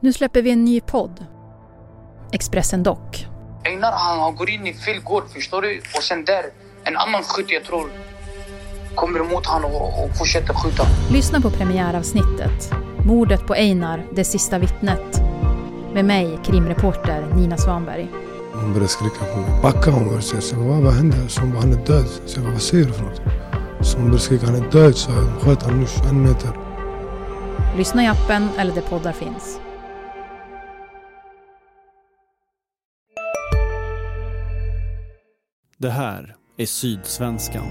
Nu släpper vi en ny podd. Expressen Dock. Einar han går in i fel gård, förstår du? Och sen där, en annan skytt jag tror kommer emot han och fortsätter skjuta. Lyssna på premiäravsnittet. Mordet på Einar, det sista vittnet. Med mig, krimreporter Nina Svanberg. Hon började skrika på mig. Backa hon var så jag bara, vad hände? Så hon bara, han är död. Så jag bara, vad säger du för något? Så hon började skrika, han är död. Så jag sköt han nu 1 meter. Lyssna i appen eller där poddar finns. Det här är Sydsvenskan.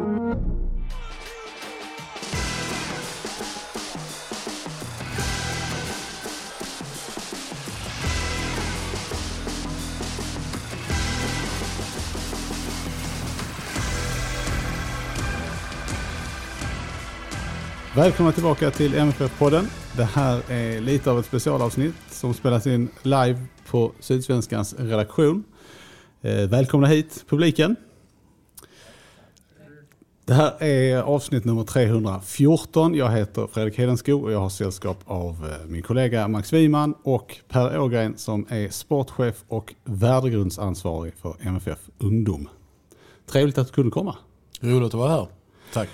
Välkomna tillbaka till MFF-podden. Det här är lite av ett specialavsnitt som spelas in live på Sydsvenskans redaktion. Välkomna hit, publiken. Det här är avsnitt nummer 314. Jag heter Fredrik Hedenskog och jag har sällskap av min kollega Max Wiman och Per Ågren som är sportchef och värdegrundsansvarig för MFF Ungdom. Trevligt att du kunde komma. Roligt att vara här. Tack.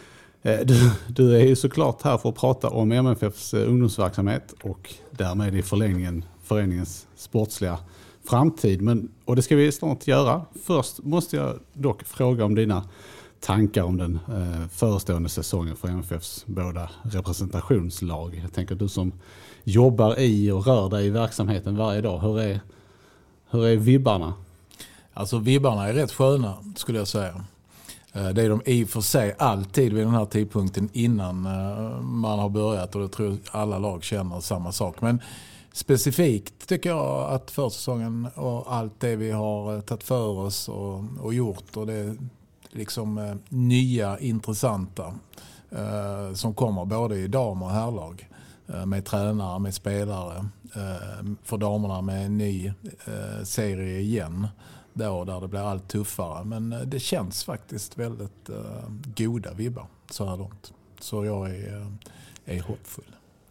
Du är ju såklart här för att prata om MFFs ungdomsverksamhet och därmed i förlängningen föreningens sportsliga framtid. Och det ska vi snart göra. Först måste jag dock fråga om dina tankar om den förestående säsongen för MFFs båda representationslag. Jag tänker du som jobbar i och rör dig i verksamheten varje dag. Hur är vibbarna? Alltså vibbarna är rätt sköna skulle jag säga. Det är de i och för sig alltid vid den här tidpunkten innan man har börjat och jag tror alla lag känner samma sak. Men specifikt tycker jag att försäsongen och allt det vi har tagit för oss och gjort och det liksom nya intressanta som kommer både i dam- och herrlag med tränare, med spelare, för damerna med en ny serie igen. Där det blir allt tuffare. Men det känns faktiskt väldigt goda vibbar så här långt. Så jag är hoppfull.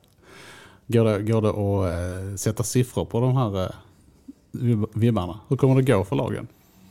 Går det att sätta siffror på de här vibbarna? Hur kommer det gå för lagen?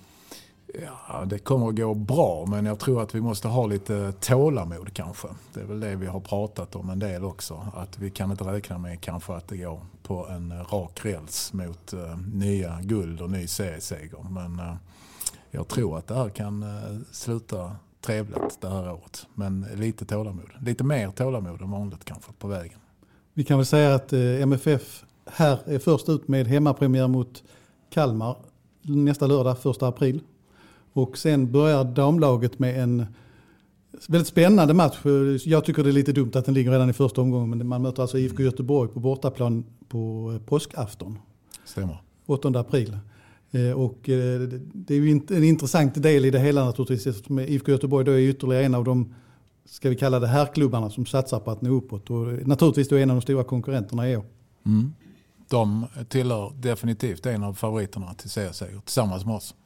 Ja, det kommer att gå bra, men jag tror att vi måste ha lite tålamod kanske. Det är väl det vi har pratat om en del också. Att vi kan inte räkna med kanske att det går på en rak räls mot nya guld och ny serieseger. Men jag tror att det här kan sluta trevligt det här året. Men lite tålamod. Lite mer tålamod än vanligt kanske på vägen. Vi kan väl säga att MFF här är först ut med hemmapremiär mot Kalmar nästa lördag, 1 april. Och sen börjar damlaget med en väldigt spännande match. Jag tycker det är lite dumt att den ligger redan i första omgången. Men man möter alltså IFK Göteborg på bortaplan på påskafton. Stämmer. 8 april. Och det är ju en intressant del i det hela naturligtvis. Med IFK Göteborg då är ytterligare en av de, ska vi kalla det, herrklubbarna som satsar på att nå uppåt. Och naturligtvis då en av de stora konkurrenterna i år. Mm. De tillhör definitivt en av favoriterna till serieseger tillsammans med oss.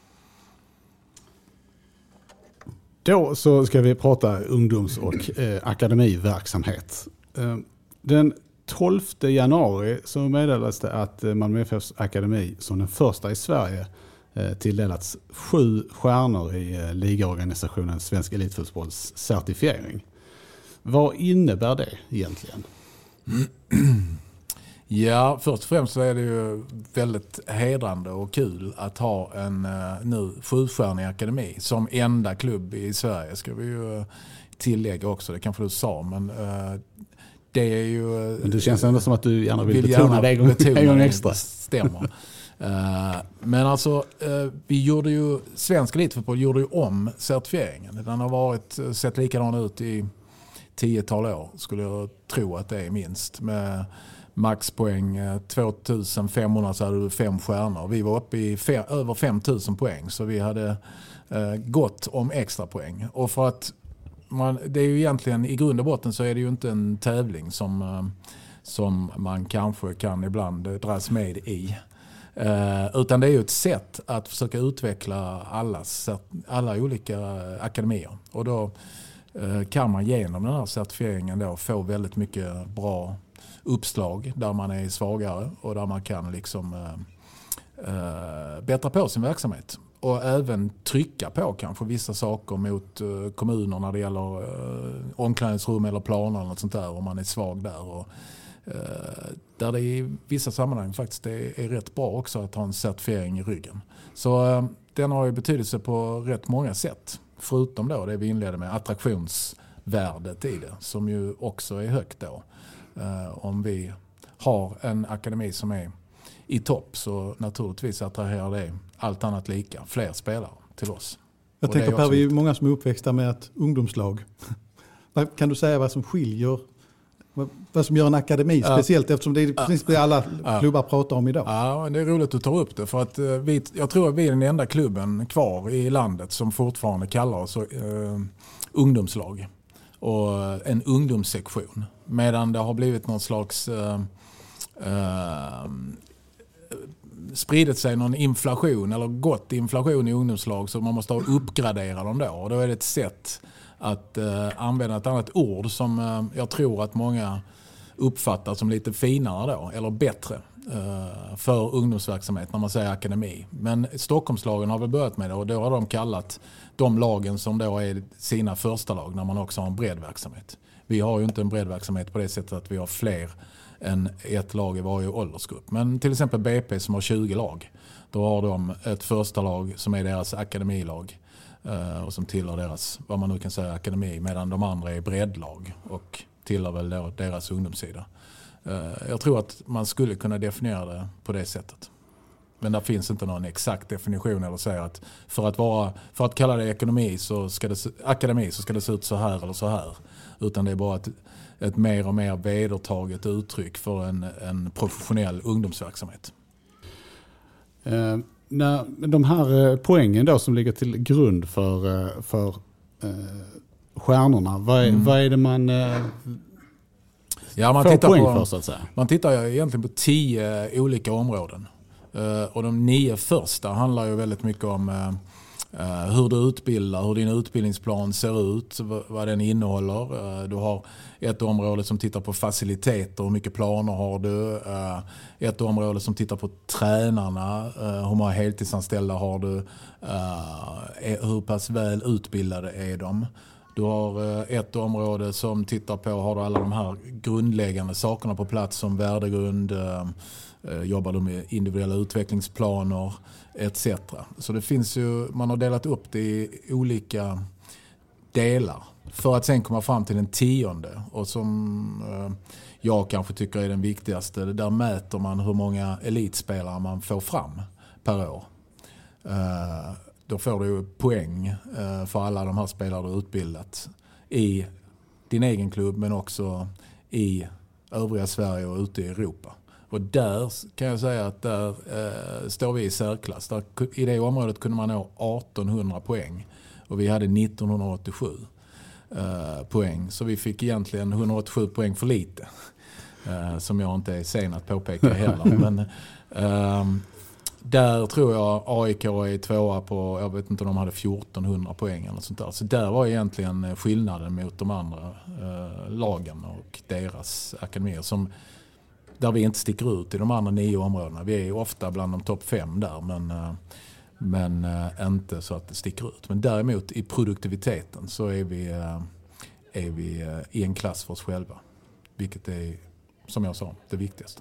Då så ska vi prata ungdoms- och akademiverksamhet. Den 12 januari så meddelades det att Malmö FFs akademi som den första i Sverige tilldelats 7 stjärnor i ligaorganisationen Svensk Elitfotbolls certifiering. Vad innebär det egentligen? Ja, först och främst så är det ju väldigt hedrande och kul att ha en nu 7-stjärnig akademi som enda klubb i Sverige, ska vi ju tillägga också, det kanske du sa, men det är ju... Men det känns ändå som att du gärna vill betona det en gång extra. Stämmer. Men alltså, vi gjorde ju, Svensk Elitfotboll gjorde ju om certifieringen. Den har sett likadan ut i 10-tal år, skulle jag tro att det är minst, med maxpoäng 2500 så hade du 5 stjärnor. Vi var uppe i över 5000 poäng så vi hade gått om extra poäng. Och för att det är ju egentligen i grund och botten så är det ju inte en tävling som man kanske kan ibland dras med i. Utan det är ju ett sätt att försöka utveckla alla olika akademier. Och då kan man genom den här certifieringen då få väldigt mycket bra uppslag där man är svagare och där man kan liksom bättra på sin verksamhet. Och även trycka på kanske vissa saker mot kommuner när det gäller omklädningsrum eller planer eller något sånt där om man är svag där. Och, där det i vissa sammanhang faktiskt är rätt bra också att ha en certifiering i ryggen. Så den har ju betydelse på rätt många sätt. Förutom då det vi inledde med attraktionsvärdet i det som ju också är högt då. Om vi har en akademi som är i topp så naturligtvis attraherar det allt annat lika fler spelare till oss. Jag tänker på att vi är många som är uppväxta med ett ungdomslag. Kan du säga vad som skiljer, vad som gör en akademi speciellt eftersom det är precis det alla klubbar pratar om idag? Ja, det är roligt att du tar upp det för att jag tror att vi är den enda klubben kvar i landet som fortfarande kallar oss ungdomslag och en ungdomssektion. Medan det har blivit någon slags spridit sig någon inflation eller gått inflation i ungdomslag så man måste uppgradera dem då. Och då är det ett sätt att använda ett annat ord som jag tror att många uppfattar som lite finare då, eller bättre för ungdomsverksamhet när man säger akademi. Men Stockholmslagen har väl börjat med det och då har de kallat de lagen som då är sina första lag när man också har en breddverksamhet. Vi har ju inte en breddverksamhet på det sättet att vi har fler än ett lag i varje åldersgrupp. Men till exempel BP som har 20 lag. Då har de ett första lag som är deras akademilag och som tillhör deras, vad man nu kan säga, akademi, medan de andra är breddlag och tillhör väl då deras ungdomssida. Jag tror att man skulle kunna definiera det på det sättet. Men där finns inte någon exakt definition eller säga att för att kalla det akademi så ska det se ut så här eller så här. Utan det är bara ett mer och mer vedertaget uttryck för en professionell ungdomsverksamhet. De här poängen då som ligger till grund för stjärnorna, vad är det man får poäng för så att säga? Man tittar ju egentligen på 10 olika områden. Och de 9 första handlar ju väldigt mycket om hur du utbildar, hur din utbildningsplan ser ut, vad den innehåller. Du har ett område som tittar på faciliteter, hur mycket planer har du. Ett område som tittar på tränarna, hur många heltidsanställda har du, hur pass väl utbildade är de. Du har ett område som tittar på, har du alla de här grundläggande sakerna på plats som värdegrund, jobbar du med individuella utvecklingsplaner etc. Så det finns ju, man har delat upp det i olika delar för att sen komma fram till den 10:e och som jag kanske tycker är den viktigaste. Där mäter man hur många elitspelare man får fram per år. Då får du poäng för alla de här spelare du utbildat i din egen klubb men också i övriga Sverige och ute i Europa. Och där kan jag säga att där står vi i särklass. Där, i det området kunde man nå 1800 poäng och vi hade 1987 poäng. Så vi fick egentligen 187 poäng för lite. Som jag inte är sen att påpeka heller. Men där tror jag AIK är tvåa på, jag vet inte om de hade 1400 poäng eller sånt där. Så där var egentligen skillnaden mot de andra lagen och deras akademier som där vi inte sticker ut i de andra 9 områdena. Vi är ofta bland de topp 5 där men inte så att det sticker ut. Men däremot i produktiviteten så är vi i en klass för oss själva. Vilket är, som jag sa, det viktigaste.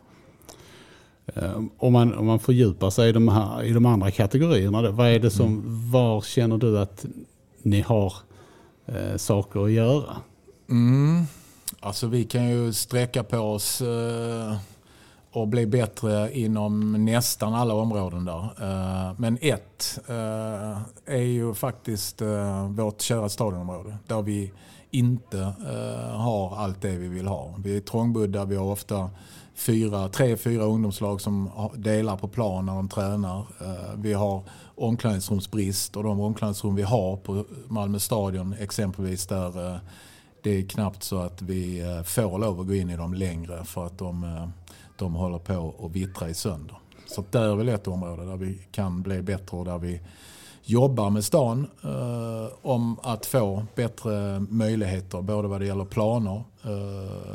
Om man fördjupar sig i de andra kategorierna då, vad är det som, var känner du att ni har saker att göra? Alltså vi kan ju sträcka på oss och bli bättre inom nästan alla områden där. Men ett är ju faktiskt vårt kära stadionområde där vi inte har allt det vi vill ha. Vi är trångbodda, vi har ofta 3-4 ungdomslag som delar på plan när de tränar. Vi har omklädningsrumsbrist och de omklädningsrum vi har på Malmö stadion exempelvis där det är knappt så att vi får lov att gå in i dem längre för att de håller på att vittra i sönder. Så det är väl ett område där vi kan bli bättre och där vi jobbar med stan om att få bättre möjligheter både vad det gäller planer,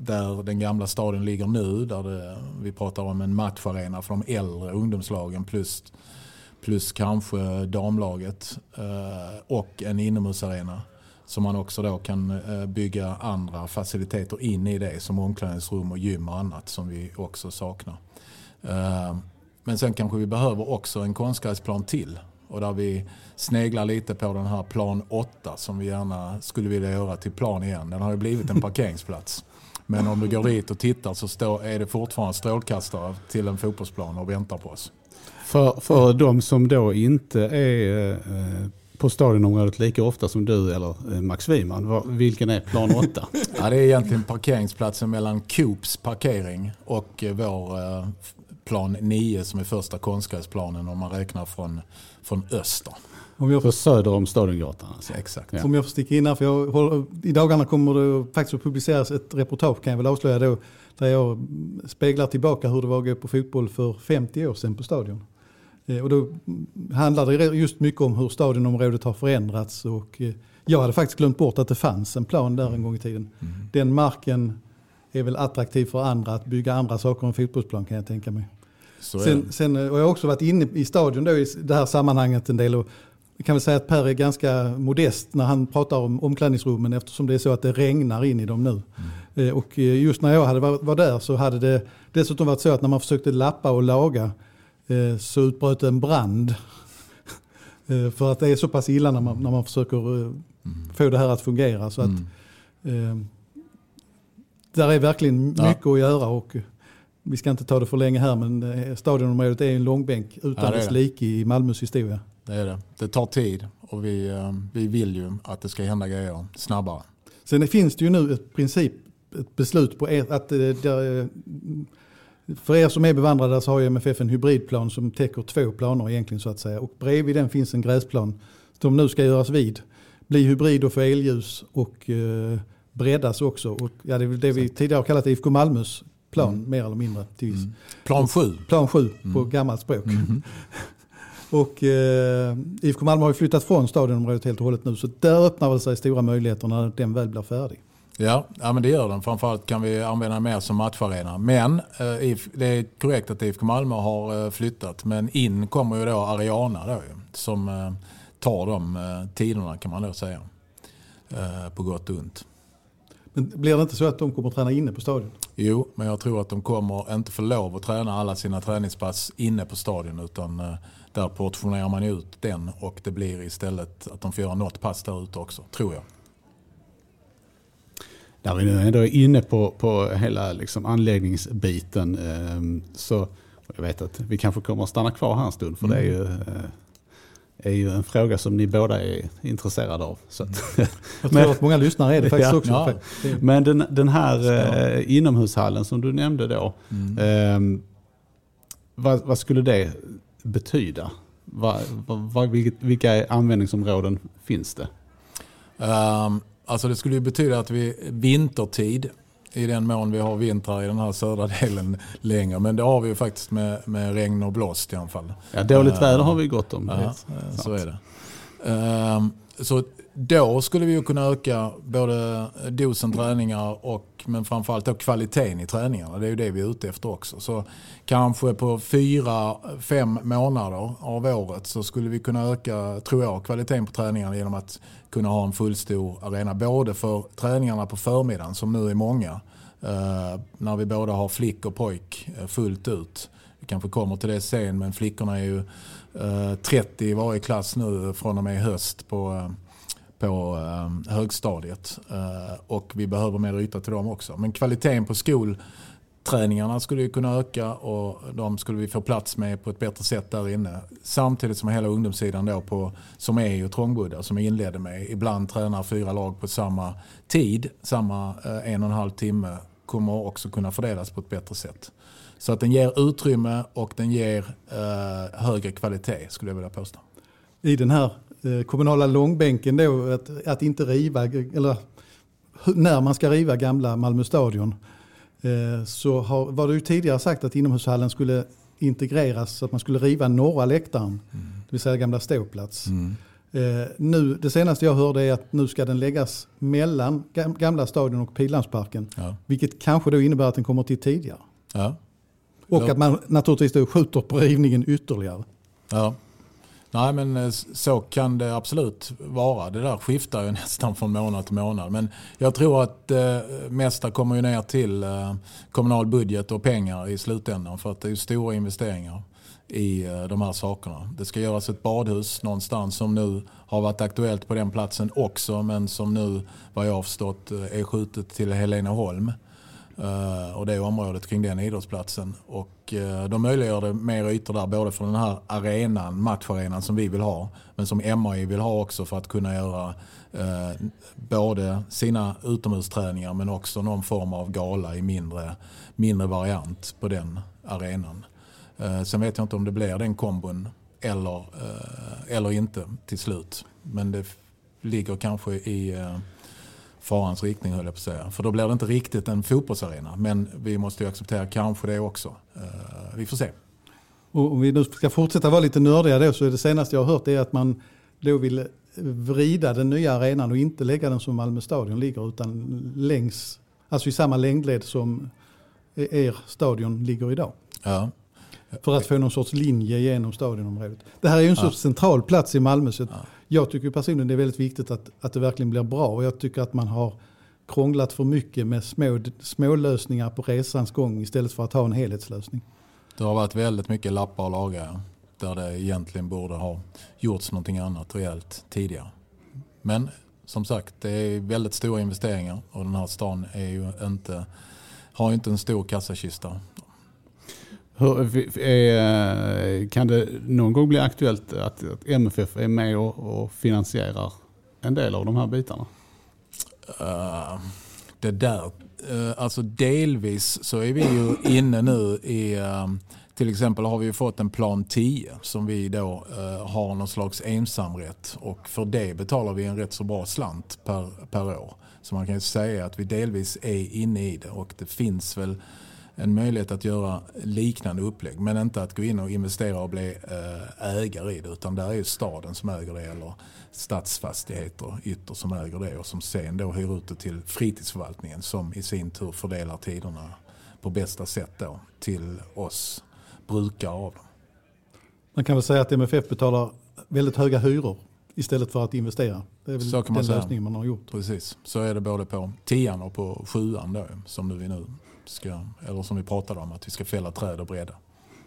där den gamla stadion ligger nu, där vi pratar om en matcharena för de äldre ungdomslagen plus kanske damlaget och en inomhusarena som man också då kan bygga andra faciliteter in i det, som omklädningsrum och gym och annat som vi också saknar. Men sen kanske vi behöver också en konstgräsplan till, och där vi sneglar lite på den här plan 8 som vi gärna skulle vilja göra till plan igen. Den har ju blivit en parkeringsplats. Men om du går dit och tittar så är det fortfarande strålkastare till en fotbollsplan och väntar på oss. För de som då inte är på stadionområdet lika ofta som du eller Max Wiman, vilken är plan 8? Ja, det är egentligen parkeringsplatsen mellan Coops parkering och vår plan 9 som är första konstgräsplanen om man räknar från öster. För söder om Stadiongatan. Alltså. Exakt. Ja. Om jag får sticka in här, för i dagarna kommer det faktiskt att publiceras ett reportage, kan jag väl avslöja då, där jag speglar tillbaka hur det var att gå på fotboll för 50 år sedan på stadion. Och då handlar det just mycket om hur stadionområdet har förändrats, och jag hade faktiskt glömt bort att det fanns en plan där en gång i tiden. Den marken är väl attraktiv för andra att bygga andra saker än fotbollsplan, kan jag tänka mig. Sen och jag har också varit inne i stadion då i det här sammanhanget en del, och jag kan väl säga att Per är ganska modest när han pratar om omklädningsrummen, eftersom det är så att det regnar in i dem nu. Och just när jag var där så hade det dessutom varit så att när man försökte lappa och laga så utbröt en brand. För att det är så pass illa när man försöker få det här att fungera. Så att där är verkligen mycket att göra, och vi ska inte ta det för länge här, men stadionområdet är en långbänk utan dess like i Malmös historia. Det är det. Det tar tid, och vi vill ju att det ska hända grejer snabbare. Sen finns det ju nu ett beslut på att för er som är bevandrade så har ju MFF en hybridplan som täcker 2 planer egentligen, så att säga. Och bredvid den finns en gräsplan som nu ska göras bli hybrid och få elljus och breddas också. Och ja, det är det vi tidigare har kallat IFK Malmös plan, mer eller mindre. Plan 7. Plan 7 på gammalt språk. Och IFK Malmö har ju flyttat från stadionområdet helt och hållet nu, så där öppnar väl sig stora möjligheter när den väl blir färdig. Ja, men det gör den. Framförallt kan vi använda mer som matcharena. Men det är korrekt att IFK Malmö har flyttat. Men in kommer ju då Ariana då, som tar de tiderna, kan man då säga. På gott och ont. Men blir det inte så att de kommer att träna inne på stadion? Jo, men jag tror att de kommer inte få lov att träna alla sina träningspass inne på stadion, utan där portionerar man ut den, och det blir istället att de får göra något pass där ute också, tror jag. När vi nu ändå är inne på hela liksom anläggningsbiten, så jag vet att vi kanske kommer att stanna kvar här en stund, för det är ju en fråga som ni båda är intresserade av. Så att, jag tror att många lyssnare är det faktiskt också. Ja. Men den här inomhushallen som du nämnde då, vad skulle det betyda? Vilka användningsområden finns det? Alltså det skulle ju betyda att vi vintertid, i den mån vi har vintrar i den här södra delen längre, men det har vi ju faktiskt med regn och blåst i alla fall. Ja, dåligt väder har vi gott om. Ja, så är det. Så då skulle vi ju kunna öka både dosen träningar men framförallt då kvaliteten i träningarna. Det är ju det vi är ute efter också. Så kanske på 4-5 månader av året så skulle vi kunna öka, tror jag, kvaliteten på träningarna genom att kunna ha en fullstor arena. Både för träningarna på förmiddagen, som nu är många, när vi både har flick och pojk fullt ut. Vi kanske kommer till det sen, men flickorna är ju 30 i varje klass nu från och med höst på högstadiet, och vi behöver mer yta till dem också. Men kvaliteten på skolträningarna skulle ju kunna öka, och de skulle vi få plats med på ett bättre sätt där inne. Samtidigt som hela ungdomssidan då som är ju trångbodda, som jag inledde med, ibland tränar 4 lag på samma tid, samma 1,5 timme, kommer också kunna fördelas på ett bättre sätt. Så att den ger utrymme och den ger högre kvalitet, skulle jag vilja påstå. I den här kommunala långbänken då, att inte riva, eller när man ska riva gamla Malmö stadion, så var det ju tidigare sagt att inomhushallen skulle integreras, så att man skulle riva norra läktaren, det vill säga gamla ståplats. Nu, det senaste jag hörde är att nu ska den läggas mellan gamla stadion och Pildammsparken. Ja. Vilket kanske då innebär att den kommer till tidigare. Ja. Och att man naturligtvis då skjuter på rivningen ytterligare. Ja. Nej, men så kan det absolut vara. Det där skiftar ju nästan från månad till månad. Men jag tror att mesta kommer ju ner till kommunal budget och pengar i slutändan. För att det är ju stora investeringar i de här sakerna. Det ska göras ett badhus någonstans som nu har varit aktuellt på den platsen också. Men som nu, vad jag har förstått, är skjutet till Helenaholm. Och det är området kring den idrottsplatsen. Och de möjliggör det mer ytor där, både för den här arenan, matcharenan som vi vill ha, men som MAI vill ha också för att kunna göra både sina utomhusträningar men också någon form av gala i mindre variant på den arenan. Sen vet jag inte om det blir den kombon eller inte till slut. Men det ligger kanske i farans riktning, höll jag på att säga. För då blir det inte riktigt en fotbollsarena. Men vi måste ju acceptera kanske det också. Vi får se. Och om vi nu ska fortsätta vara lite nördiga då, så är det senaste jag har hört är att man då vill vrida den nya arenan och inte lägga den som Malmö stadion ligger, utan längs, alltså i samma längdled som er stadion ligger idag. Ja. För att få någon sorts linje genom stadionområdet. Det här är ju en så central plats i Malmö, så jag tycker personligen det är väldigt viktigt att det verkligen blir bra. Och jag tycker att man har krånglat för mycket med små lösningar på resans gång istället för att ha en helhetslösning. Det har varit väldigt mycket lappar och lagar där det egentligen borde ha gjorts någonting annat rejält tidigare. Men som sagt, det är väldigt stora investeringar och den här stan är ju har inte en stor kassakista. Kan det någon gång bli aktuellt att MFF är med och finansierar en del av de här bitarna? Alltså delvis så är vi ju inne nu i, till exempel har vi fått en plan 10 som vi då har någon slags ensamrätt, och för det betalar vi en rätt så bra slant per år. Så man kan ju säga att vi delvis är inne i det, och det finns väl en möjlighet att göra liknande upplägg, men inte att gå in och investera och bli ägare i det, utan där är ju staden som äger det, eller stadsfastigheter ytterst som äger det, och som sen då hyr ut det till fritidsförvaltningen som i sin tur fördelar tiderna på bästa sätt då till oss brukare av dem. Man kan väl säga att MFF betalar väldigt höga hyror istället för att investera. Det är väl så kan man den säga. Lösningen man har gjort. Precis, så är det både på 10:an och på 7:an då, som vi nu ska, eller som vi pratade om, att vi ska fälla träd och bredda.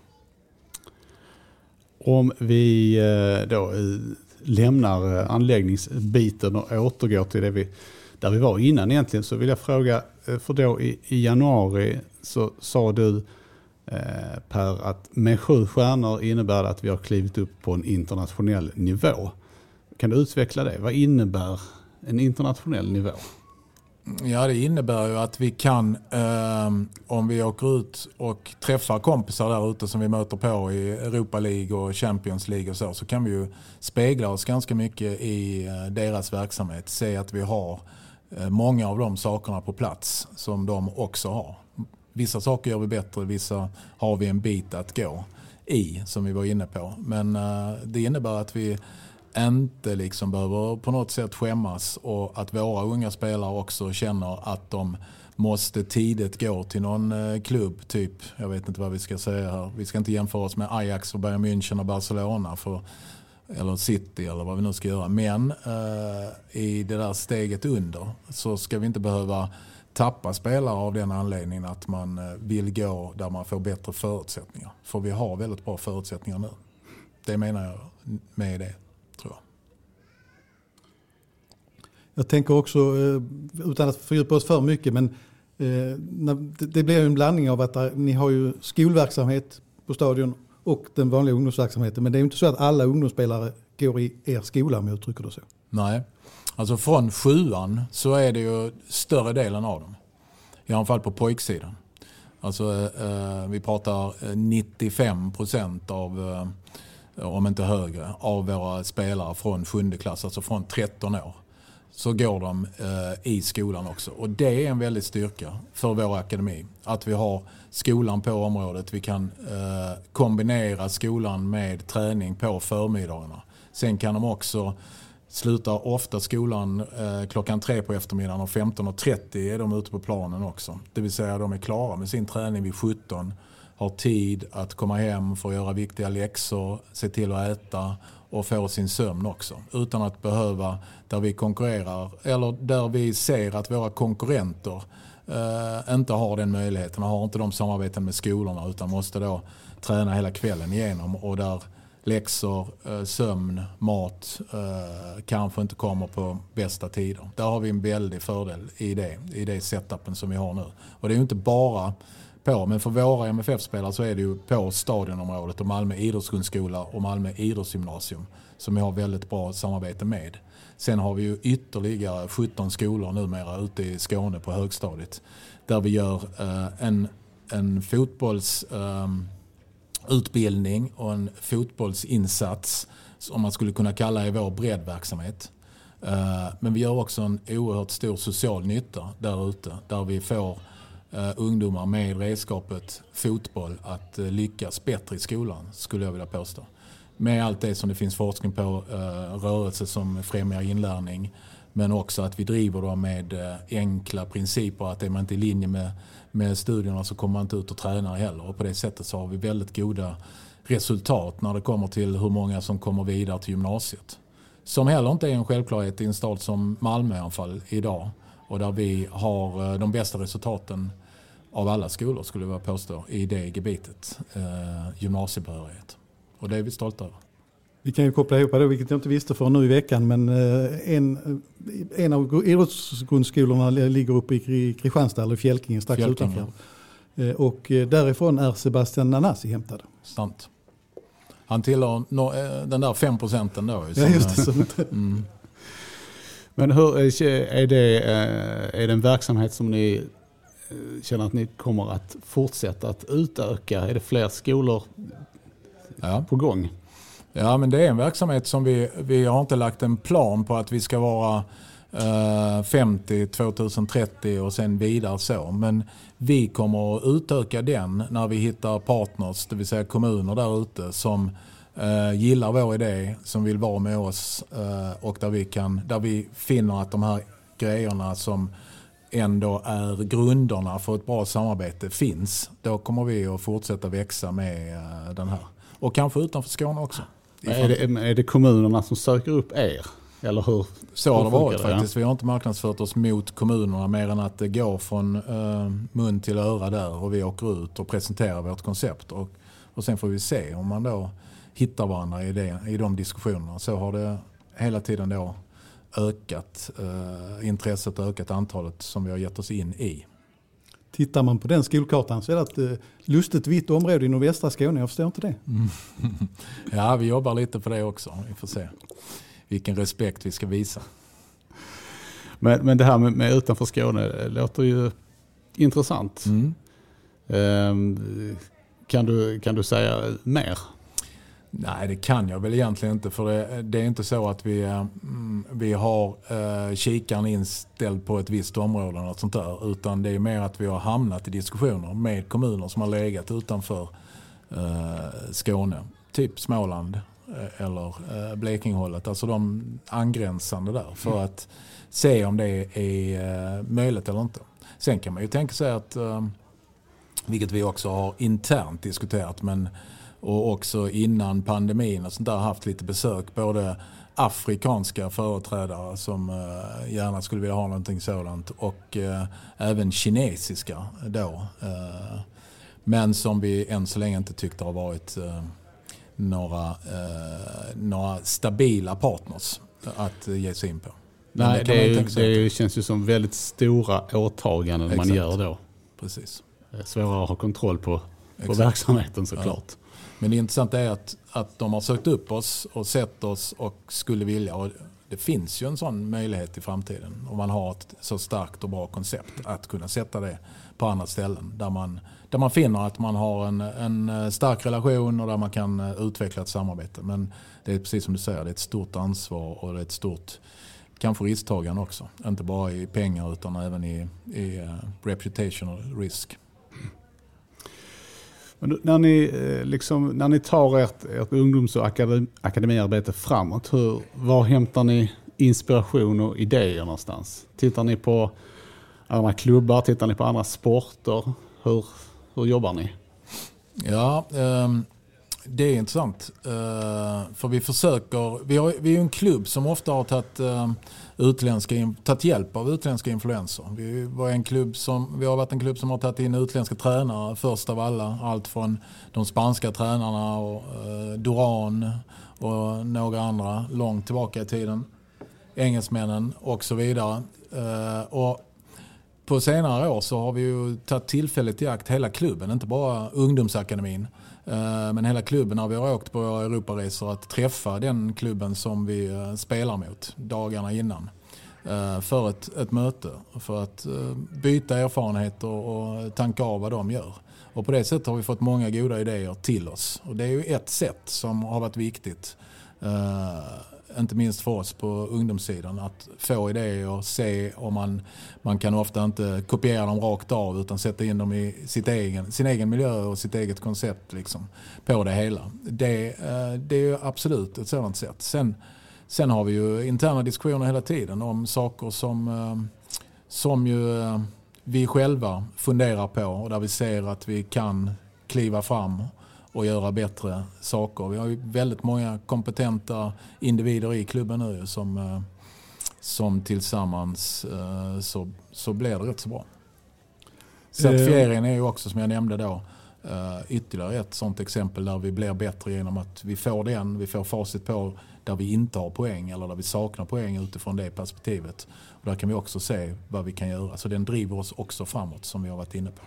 Om vi då lämnar anläggningsbiten och återgår till det där vi var innan egentligen, så vill jag fråga, för då i januari så sa du Per att med 7 stjärnor innebär det att vi har klivit upp på en internationell nivå. Kan du utveckla det? Vad innebär en internationell nivå? Ja, det innebär ju att vi kan, om vi åker ut och träffar kompisar där ute som vi möter på i Europa League och Champions League och så kan vi ju spegla oss ganska mycket i deras verksamhet. Se att vi har många av de sakerna på plats som de också har. Vissa saker gör vi bättre, vissa har vi en bit att gå i, som vi var inne på. Men det innebär att vi inte liksom behöver på något sätt skämmas, och att våra unga spelare också känner att de måste tidigt gå till någon klubb, typ, jag vet inte vad vi ska säga här. Vi ska inte jämföra oss med Ajax och Bayern München och Barcelona eller City eller vad vi nu ska göra. Men i det där steget under så ska vi inte behöva tappa spelare av den anledningen att man vill gå där man får bättre förutsättningar. För vi har väldigt bra förutsättningar nu. Det menar jag med det, tror jag. Jag tänker också, utan att fördjupa oss för mycket, men det blir ju en blandning av att ni har ju skolverksamhet på stadion och den vanliga ungdomsverksamheten. Men det är ju inte så att alla ungdomsspelare går i er skola, om jag uttrycker det så. Nej. Alltså från 7:an så är det ju större delen av dem. I alla fall på pojksidan. Alltså vi pratar 95% av, om inte högre, av våra spelare från 7:e klass, alltså från 13 år. Så går de i skolan också. Och det är en väldigt styrka för vår akademi. Att vi har skolan på området. Vi kan kombinera skolan med träning på förmiddagarna. Sen kan de också sluta ofta skolan klockan 3 på eftermiddagen och 15:30 är de ute på planen också. Det vill säga de är klara med sin träning vid 17, har tid att komma hem för att göra viktiga läxor, se till att äta och få sin sömn också. Utan att behöva, där vi konkurrerar eller där vi ser att våra konkurrenter inte har den möjligheten, har inte de samarbeten med skolorna utan måste då träna hela kvällen igenom och där läxor, sömn, mat kanske inte kommer på bästa tider. Där har vi en väldig fördel i det setupen som vi har nu. Och det är ju inte bara på, men för våra MFF-spelare så är det ju på stadionområdet och Malmö idrottsgrundskola och Malmö idrottsgymnasium som vi har väldigt bra samarbete med. Sen har vi ju ytterligare 17 skolor numera ute i Skåne på högstadiet där vi gör en fotbollsutbildning och en fotbollsinsats som man skulle kunna kalla i vår breddverksamhet. Men vi gör också en oerhört stor social nytta där ute där vi får ungdomar med redskapet fotboll att lyckas bättre i skolan skulle jag vilja påstå. Med allt det som det finns forskning på, rörelse som främjar inlärning men också att vi driver dem med enkla principer att är man inte i linje med studierna så kommer man inte ut och tränar heller och på det sättet så har vi väldigt goda resultat när det kommer till hur många som kommer vidare till gymnasiet. Som heller inte är en självklarhet i en stad som Malmö i alla fall idag och där vi har de bästa resultaten av alla skolor skulle jag påstå i det gebitet, gymnasiebehörighet. Och det är vi stolta över. Vi kan ju koppla ihop det, vilket jag inte visste för nu i veckan, men en av idrottsgrundskolorna ligger uppe i Kristianstad eller Fjälkingen strax utanför. Och därifrån är Sebastian Nanasi hämtad. Sant. Han tillhör den där 5% då. Ja, just det. Men hur är det en verksamhet som ni känner att ni kommer att fortsätta att utöka? Är det fler skolor på gång? Ja, men det är en verksamhet som vi har inte lagt en plan på att vi ska vara 50 2030 och sen vidare så. Men vi kommer att utöka den när vi hittar partners, det vill säga kommuner där ute som gillar vår idé, som vill vara med oss och där vi finner att de här grejerna som ändå är grunderna för ett bra samarbete finns. Då kommer vi att fortsätta växa med den här. Och kanske utanför Skåne också. Är det kommunerna som söker upp er? Eller hur? Så har det varit faktiskt. Vi har inte marknadsfört oss mot kommunerna mer än att det går från mun till öra där och vi åker ut och presenterar vårt koncept. Och sen får vi se om man då hittar varandra i de diskussionerna. Så har det hela tiden då ökat intresset och ökat antalet som vi har gett oss in i. Tittar man på den skolkartan så är det ett lustigt vitt område i nordvästra Skåne. Jag förstår inte det. Ja, vi jobbar lite på det också. Vi får se vilken respekt vi ska visa. Men det här med utanför Skåne låter ju intressant. Kan du säga mer? Nej, det kan jag väl egentligen inte. För det är inte så att vi har kikaren inställd på ett visst område eller sånt där. Utan det är mer att vi har hamnat i diskussioner med kommuner som har legat utanför Skåne. Typ Småland eller Blekinghållet. Alltså de angränsande där. För att se om det är möjligt eller inte. Sen kan man ju tänka sig att, vilket vi också har internt diskuterat, och också innan pandemin och sånt där haft lite besök, både afrikanska företrädare som gärna skulle vilja ha någonting sådant och även kinesiska då. Men som vi än så länge inte tyckte har varit några stabila partners att ge sig in på. Nej, det känns ju som väldigt stora åtaganden man gör då. Precis. Svårare att ha kontroll på verksamheten såklart. Ja. Men det intressanta är att de har sökt upp oss och sett oss och skulle vilja. Och det finns ju en sån möjlighet i framtiden. Om man har ett så starkt och bra koncept att kunna sätta det på andra ställen. Där man finner att man har en stark relation och där man kan utveckla ett samarbete. Men det är precis som du säger, det är ett stort ansvar och det är ett stort kanske risktagande också. Inte bara i pengar utan även i reputational risk. Men när ni tar ert ungdoms- och akademiarbete framåt, var hämtar ni inspiration och idéer någonstans? Tittar ni på andra klubbar? Tittar ni på andra sporter? Hur jobbar ni? Ja, det är intressant. För vi är en klubb som ofta har tagit hjälp av utländska influenser. Vi har varit en klubb som har tagit in utländska tränare först av alla. Allt från de spanska tränarna och Duran och några andra långt tillbaka i tiden. Engelsmännen och så vidare. Och på senare år så har vi ju tagit tillfället i akt hela klubben, inte bara ungdomsakademin. Men hela klubben när vi har åkt på Europaresor att träffa den klubben som vi spelar mot dagarna innan. För ett möte, för att byta erfarenheter och tanka av vad de gör. Och på det sättet har vi fått många goda idéer till oss. Och det är ju ett sätt som har varit viktigt. Inte minst för oss på ungdomssidan, att få idéer och se om man kan ofta inte kopiera dem rakt av utan sätta in dem i sin egen miljö och sitt eget koncept liksom, på det hela. Det är ju absolut ett sådant sätt. Sen har vi ju interna diskussioner hela tiden om saker som ju vi själva funderar på och där vi ser att vi kan kliva fram och göra bättre saker. Vi har ju väldigt många kompetenta individer i klubben nu som tillsammans så blir det rätt så bra. Certifieringen är ju också, som jag nämnde då, ytterligare ett sånt exempel där vi blir bättre genom att vi får facit på där vi inte har poäng eller där vi saknar poäng utifrån det perspektivet. Och där kan vi också se vad vi kan göra. Så den driver oss också framåt, som vi har varit inne på.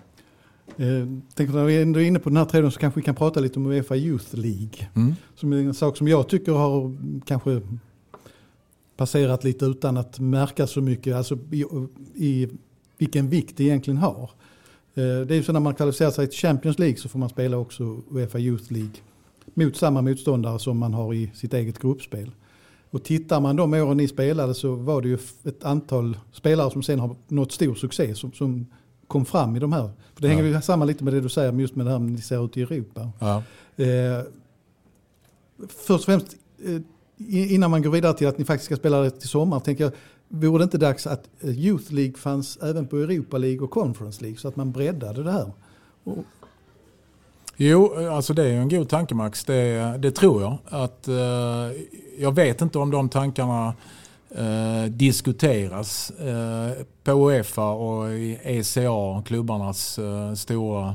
När vi ändå är inne på den här tråden så kanske vi kan prata lite om UEFA Youth League. Som är en sak som jag tycker har kanske passerat lite utan att märka så mycket, alltså i vilken vikt det egentligen har. Det är ju så när man kvalificerar sig till Champions League så får man spela också UEFA Youth League mot samma motståndare som man har i sitt eget gruppspel. Och tittar man de åren ni spelade så var det ju ett antal spelare som sen har nått stor succé som kom fram i de här. För det hänger ju samman lite med det du säger just med det här ni ser ut i Europa. Ja. Först och främst innan man går vidare till att ni faktiskt ska spela det till sommar, tänker jag, vore det inte dags att Youth League fanns även på Europa League och Conference League så att man breddade det här? Jo, alltså det är en god tanke, Max. Det tror jag. Jag vet inte om de tankarna diskuteras på UEFA och i ECA, klubbarnas stora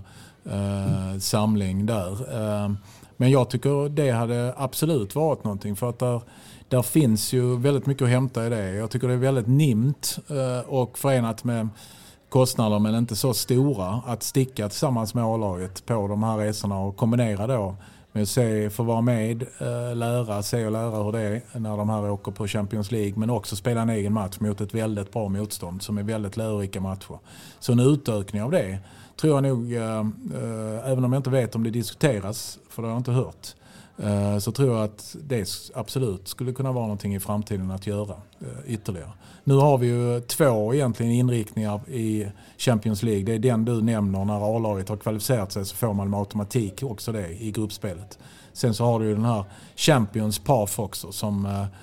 samling där. Men jag tycker det hade absolut varit någonting, för att där finns ju väldigt mycket att hämta i det. Jag tycker det är väldigt nimt och förenat med kostnader men inte så stora att sticka tillsammans med A-laget på de här resorna och kombinera då med att få vara med, se och lära hur det är när de här åker på Champions League, men också spela en egen match mot ett väldigt bra motstånd som är väldigt lärorika matcher. Så en utökning av det tror jag nog, även om jag inte vet om det diskuteras, för det har jag inte hört, så tror jag att det absolut skulle kunna vara någonting i framtiden att göra ytterligare. Nu har vi ju 2 egentligen inriktningar i Champions League. Det är den du nämner, när A-laget har kvalificerat sig så får man med automatik också det i gruppspelet. Sen så har du ju den här Champions Path också som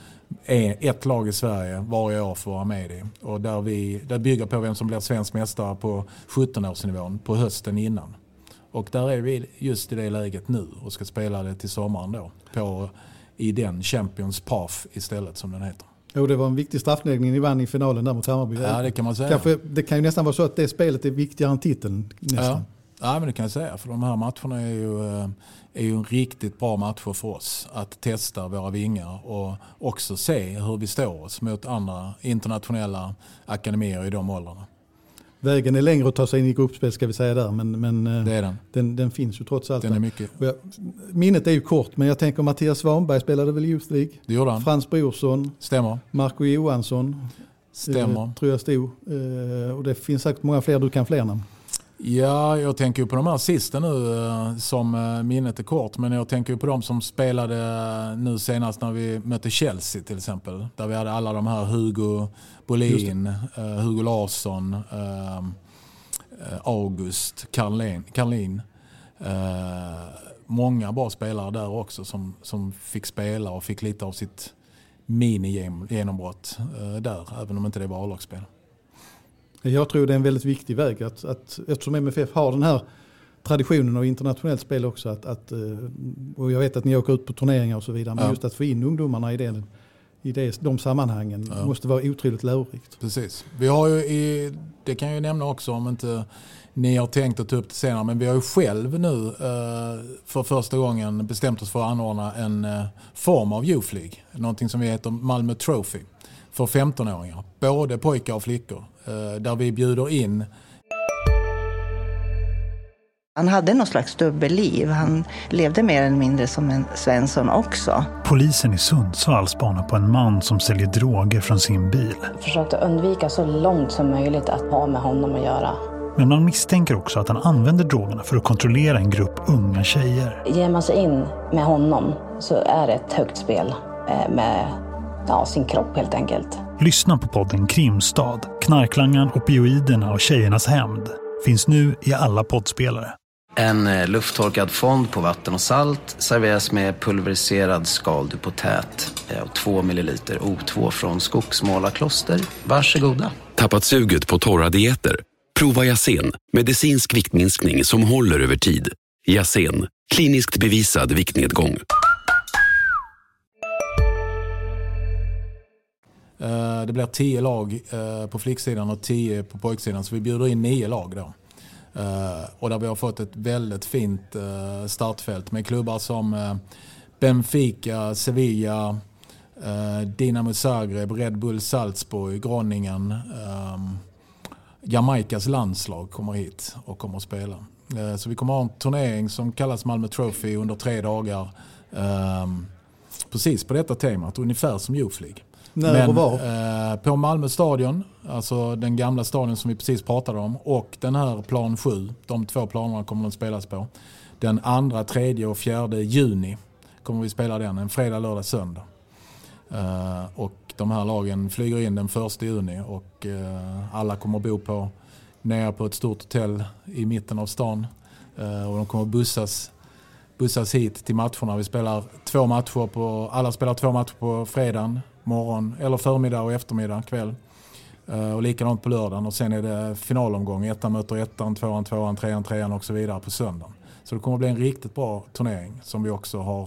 är ett lag i Sverige varje år får vara med i. Och där bygger på vem som blir svensk mästare på 17-årsnivån på hösten innan. Och där är vi just i det läget nu och ska spela det till sommaren då i den Champions Path istället, som den heter. Jo, det var en viktig straffläggning ni vann i finalen där mot Hammarby. Ja, det kan man säga. Det kan ju nästan vara så att det spelet är viktigare än titeln nästan. Ja, men det kan jag säga. För de här matcherna är ju en riktigt bra matcher för oss att testa våra vingar och också se hur vi står oss mot andra internationella akademier i de åldrarna. Vägen är längre att ta sig in i gruppspel, ska vi säga där, men det är den finns ju trots allt. Den är mycket. Minnet är ju kort, men jag tänker Mattias Svanberg spelade väl Youth League? Det gjorde han. Frans Brorsson. Stämmer. Marco Johansson. Stämmer. Tror jag stod. Och det finns säkert många fler, du kan fler namn. Ja, jag tänker ju på de här sista nu som minnet är kort, men jag tänker ju på de som spelade nu senast när vi mötte Chelsea till exempel, där vi hade alla de här Hugo Bolin, Hugo Larsson, August, Karlin. Många bra spelare där också som fick spela och fick lite av sitt mini-genombrott där, även om inte det var A-lagsspel. Jag tror det är en väldigt viktig väg att eftersom MFF har den här traditionen av internationellt spel också och jag vet att ni åker ut på turneringar och så vidare, men just att få in ungdomarna i de sammanhangen måste vara otroligt lärorikt. Precis. Vi har ju det kan jag ju nämna också om inte ni har tänkt att ta upp det senare, men vi har ju själv nu för första gången bestämt oss för att anordna en form av Youth League. Någonting som vi heter Malmö Trophy för 15-åringar. Både pojkar och flickor. Där vi bjuder in. Han hade något slags dubbelliv. Han levde mer eller mindre som en Svensson också. Polisen i Sundsvall spanar på en man som säljer droger från sin bil. Försökte undvika så långt som möjligt att ha med honom att göra. Men man misstänker också att han använder drogerna för att kontrollera en grupp unga tjejer. Ger man sig in med honom så är det ett högt spel med sin kropp helt enkelt. Lyssna på podden Krimstad, knarklangan, opioiderna och tjejernas hämnd. Finns nu i alla poddspelare. En lufttorkad fond på vatten och salt serveras med pulveriserad skaldupotät och 2 milliliter O2 från Skogsmålarkloster. Varsågoda. Tappat suget på torra dieter? Prova Yasen, medicinsk viktminskning som håller över tid. Yasen, kliniskt bevisad viktnedgång. Det blir 10 lag på flicksidan och 10 på pojksidan, så vi bjuder in 9 lag då. Och där vi har fått ett väldigt fint startfält med klubbar som Benfica, Sevilla, Dinamo Zagreb, Red Bull Salzburg, Groningen, Jamaikas landslag kommer hit och kommer att spela. Så vi kommer att ha en turnering som kallas Malmö Trophy under 3 dagar. Precis på detta temat, ungefär som Youth League. Men på Malmö stadion, alltså den gamla stadion som vi precis pratade om, och den här plan 7, de 2 planerna kommer att spelas på. Den 2, 3 och 4 juni kommer vi spela den, en fredag, lördag, söndag. Och de här lagen flyger in den 1 juni och alla kommer att bo nere på ett stort hotell i mitten av stan. Och de kommer bussas hit till matcherna. Vi spelar 2 matcher alla spelar 2 matcher på fredagen, morgon eller förmiddag och eftermiddag, kväll. Och likadant på lördagen, och sen är det finalomgång. 1 möter 1, 2, 2, 3, 3 och så vidare på söndagen. Så det kommer att bli en riktigt bra turnering som vi också har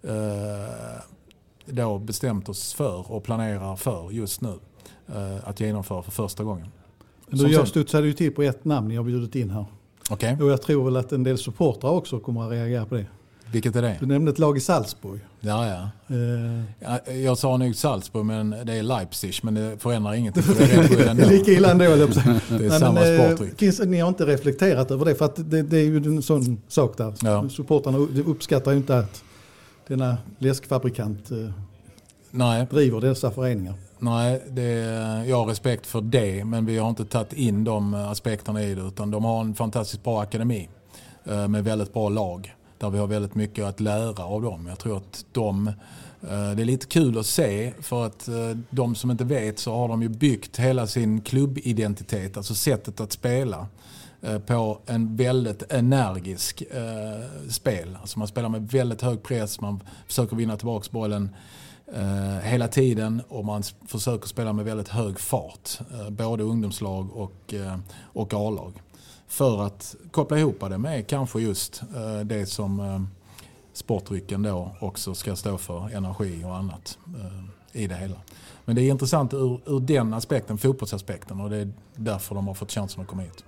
då bestämt oss för och planerar för just nu att genomföra för första gången. Jag studsade ju till på ett namn jag har bjudit in här. Okay. Och jag tror väl att en del supportrar också kommer att reagera på det. Vilket är det? Du nämnde ett lag i Salzburg. Ja. Jag sa nog Salzburg, men det är Leipzig, men det förändrar ingenting. Det är lika illa ändå. Det är samma sporttryck. Ni har inte reflekterat över det, för att det är ju en sån sak där. Ja. Supportarna uppskattar ju inte att denna läskfabrikant driver dessa föreningar. Nej, jag har respekt för det, men vi har inte tagit in de aspekterna i det, utan de har en fantastiskt bra akademi med väldigt bra lag där vi har väldigt mycket att lära av dem. Jag tror att det är lite kul att se, för att de som inte vet så har de ju byggt hela sin klubbidentitet, alltså sättet att spela på en väldigt energisk spel. Alltså man spelar med väldigt hög press, man försöker vinna tillbaka bollen hela tiden, och man försöker spela med väldigt hög fart, både ungdomslag och A-lag, för att koppla ihop det med kanske just det som sportdrycken då också ska stå för, energi och annat i det hela. Men det är intressant ur den aspekten, fotbollsaspekten, och det är därför de har fått chansen att komma hit.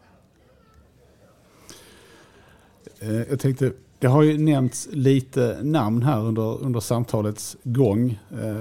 Jag tänkte, det har ju nämnts lite namn här under samtalets gång.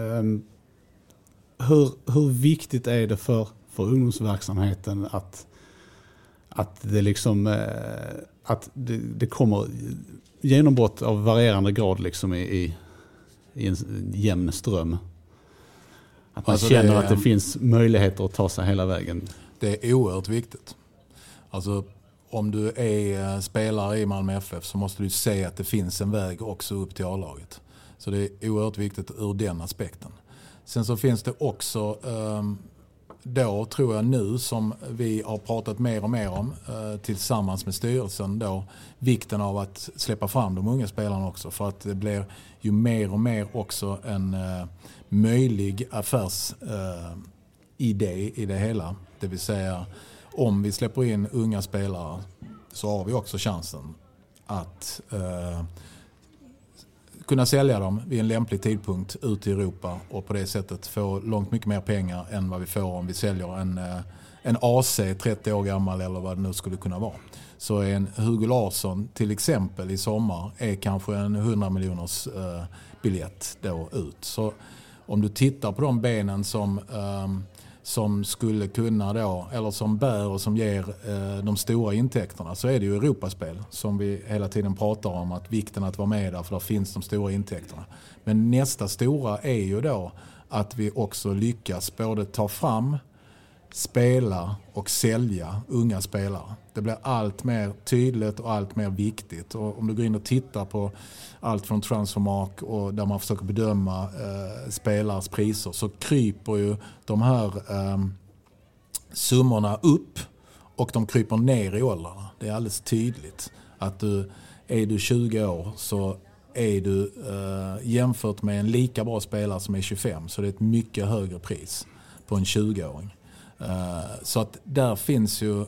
Hur viktigt är det för ungdomsverksamheten att det liksom att det kommer genombrott av varierande grad liksom i en jämn ström? Att man känner att det finns möjligheter att ta sig hela vägen. Det är oerhört viktigt. Alltså, om du är spelare i Malmö FF så måste du se att det finns en väg också upp till A-laget. Så det är oerhört viktigt ur den aspekten. Sen så finns det också då tror jag nu som vi har pratat mer och mer om tillsammans med styrelsen då, vikten av att släppa fram de unga spelarna också, för att det blir ju mer och mer också en möjlig affärsidé i det hela. Det vill säga om vi släpper in unga spelare så har vi också chansen att kunna sälja dem vid en lämplig tidpunkt ut i Europa och på det sättet få långt mycket mer pengar än vad vi får om vi säljer en AC 30 år gammal eller vad det nu skulle kunna vara. Så en Hugo Larsson till exempel i sommar är kanske en 100 miljoners biljett då ut. Så om du tittar på de benen som skulle kunna då, eller som bär och som ger de stora intäkterna, så är det ju Europaspel som vi hela tiden pratar om, att vikten att vara med där, för där finns de stora intäkterna. Men nästa stora är ju då att vi också lyckas både ta fram, spela och sälja unga spelare. Det blir allt mer tydligt och allt mer viktigt. Och om du går in och tittar på allt från Transfermarkt och där man försöker bedöma spelares priser, så kryper ju de här summorna upp och de kryper ner i åldrarna. Det är alldeles tydligt att är du 20 år så är du jämfört med en lika bra spelare som är 25, så det är ett mycket högre pris på en 20-åring. Så att där finns ju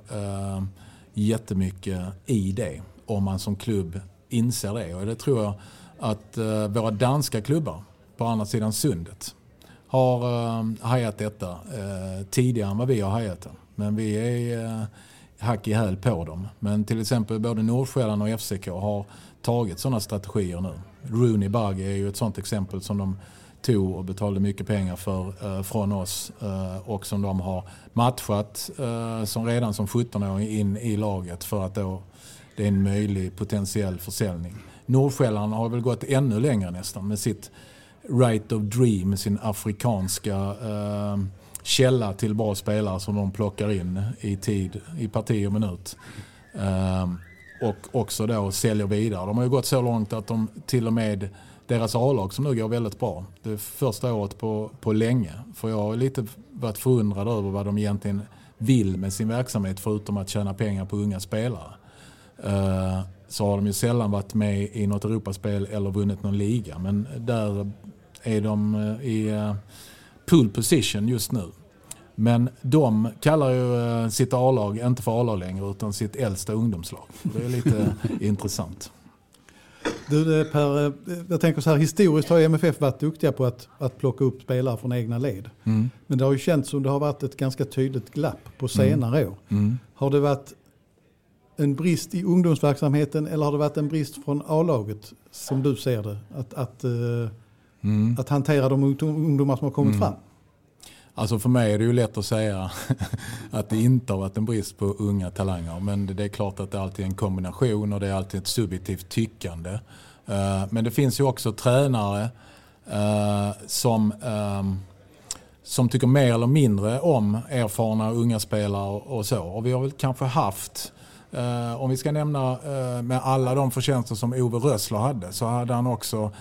jättemycket i det om man som klubb inser det. Och det tror jag att våra danska klubbar på andra sidan sundet har hajat detta tidigare än vad vi har hajat det. Men vi är hack i häl på dem. Men till exempel både Nordsjälland och FCK har tagit sådana strategier nu. Rooney Bagge är ju ett sådant exempel som de tog och betalade mycket pengar för från oss och som de har matchat som redan som 17-åring in i laget för att då det är en möjlig potentiell försäljning. Nordsjälland har väl gått ännu längre nästan med sitt Right of Dream, sin afrikanska källa till bra spelare som de plockar in i tid, i parti och minut. Och också då säljer vidare. De har ju gått så långt att de till och med deras A-lag som nu går väldigt bra. Det är första året på länge. För jag har lite varit förundrad över vad de egentligen vill med sin verksamhet förutom att tjäna pengar på unga spelare. Så har de ju sällan varit med i något Europaspel eller vunnit någon liga. Men där är de i pole position just nu. Men de kallar ju sitt A-lag inte för A-lag längre utan sitt äldsta ungdomslag. Det är lite intressant. Du Per, jag tänker så här, historiskt har MFF varit duktiga på att plocka upp spelare från egna led. Mm. Men det har ju känts som det har varit ett ganska tydligt glapp på senare år. Mm. Har det varit en brist i ungdomsverksamheten eller har det varit en brist från A-laget som du ser det? Att hantera de ungdomar som har kommit fram? Alltså för mig är det ju lätt att säga att det inte har varit en brist på unga talanger. Men det är klart att det alltid är en kombination och det är alltid ett subjektivt tyckande. Men det finns ju också tränare som tycker mer eller mindre om erfarna unga spelare och så. Och vi har väl kanske haft, om vi ska nämna med alla de förtjänster som Ove Rössler hade, så hade han också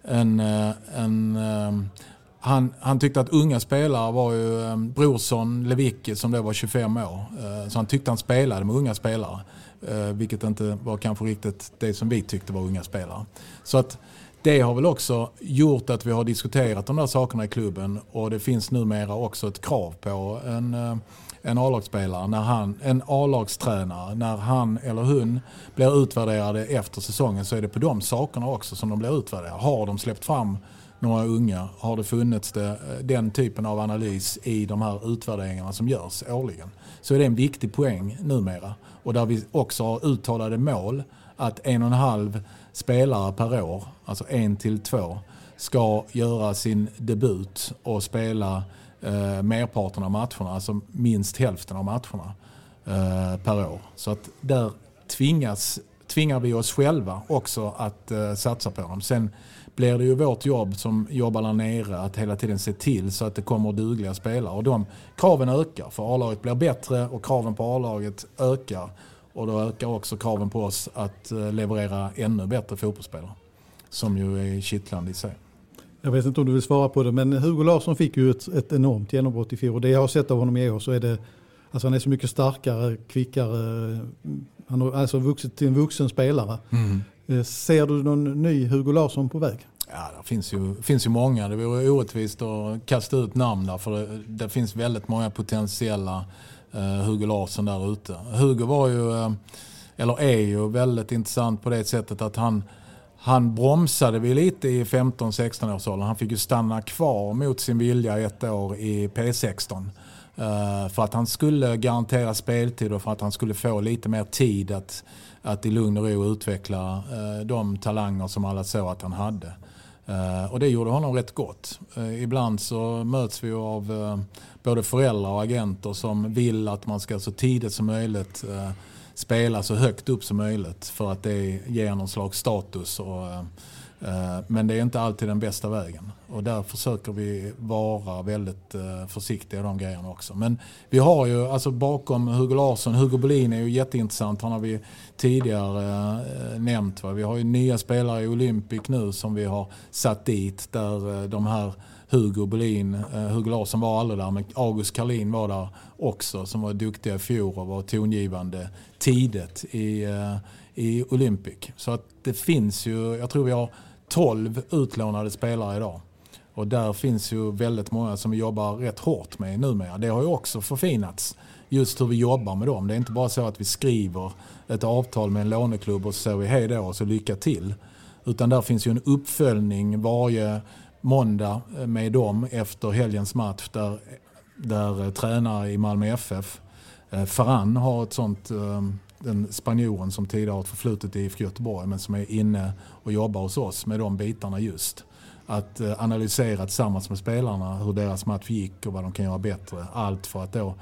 han tyckte att unga spelare var ju Brorsson, Lewicki som då var 25 år. Så han tyckte han spelade med unga spelare. Vilket inte var kanske riktigt det som vi tyckte var unga spelare. Så att det har väl också gjort att vi har diskuterat de där sakerna i klubben. Och det finns numera också ett krav på en A-lagsspelare, en A-lagstränare, när han eller hon blir utvärderade efter säsongen, så är det på de sakerna också som de blir utvärderade. Har de släppt fram några unga? Har det funnits den typen av analys i de här utvärderingarna som görs årligen? Så är det en viktig poäng numera. Och där vi också har uttalade mål att 1,5 spelare per år, alltså 1 till 2, ska göra sin debut och spela merparten av matcherna, alltså minst hälften av matcherna per år. Så att där tvingar vi oss själva också att satsa på dem. Sen blir det ju vårt jobb som jobbar där nere att hela tiden se till så att det kommer dugliga spelare. Och de kraven ökar, för A-laget blir bättre och kraven på A-laget ökar. Och då ökar också kraven på oss att leverera ännu bättre fotbollsspelare, som ju är kittlande i sig. Jag vet inte om du vill svara på det, men Hugo Larsson fick ju ett enormt genombrott i fjol. Och det jag har sett av honom i år så är det, alltså han är så mycket starkare, kvickare. Han har alltså vuxit till en vuxen spelare. Ser du någon ny Hugo Larsson på väg? Ja, det finns ju många. Det vore orättvist att kasta ut namn där, för det finns väldigt många potentiella Hugo Larsson där ute. Hugo var ju, eller är ju väldigt intressant på det sättet att han bromsade vi lite i 15-16 års åldern. Han fick ju stanna kvar mot sin vilja 1 år i P16. För att han skulle garantera speltid och för att han skulle få lite mer tid att i lugn och ro utveckla de talanger som alla såg att han hade. Och det gjorde honom rätt gott. Ibland så möts vi av både föräldrar och agenter som vill att man ska så tidigt som möjligt spela så högt upp som möjligt för att det ger någon slags status. Men det är inte alltid den bästa vägen. Och där försöker vi vara väldigt försiktiga i de grejerna också. Men vi har ju, alltså bakom Hugo Larsson, Hugo Bolin är ju jätteintressant. Han har vi tidigare nämnt. Va? Vi har ju nya spelare i Olympic nu som vi har satt dit. Där de här Hugo Bolin, Hugo Larsson var aldrig där, men August Karlin var där också, som var duktiga i fjol och var tongivande tidigt i Olympic. Så att det finns ju, jag tror vi har 12 utlånade spelare idag. Och där finns ju väldigt många som vi jobbar rätt hårt med numera. Det har ju också förfinats just hur vi jobbar med dem. Det är inte bara så att vi skriver ett avtal med en låneklubb och så säger vi hej då och så lycka till. Utan där finns ju en uppföljning varje måndag med dem efter helgens match där tränare i Malmö FF, Ferran har ett sånt, den spanjoren som tidigare har ett förflutet i IFK Göteborg men som är inne och jobbar hos oss med de bitarna just. Att analysera tillsammans med spelarna hur deras match gick och vad de kan göra bättre. Allt för att då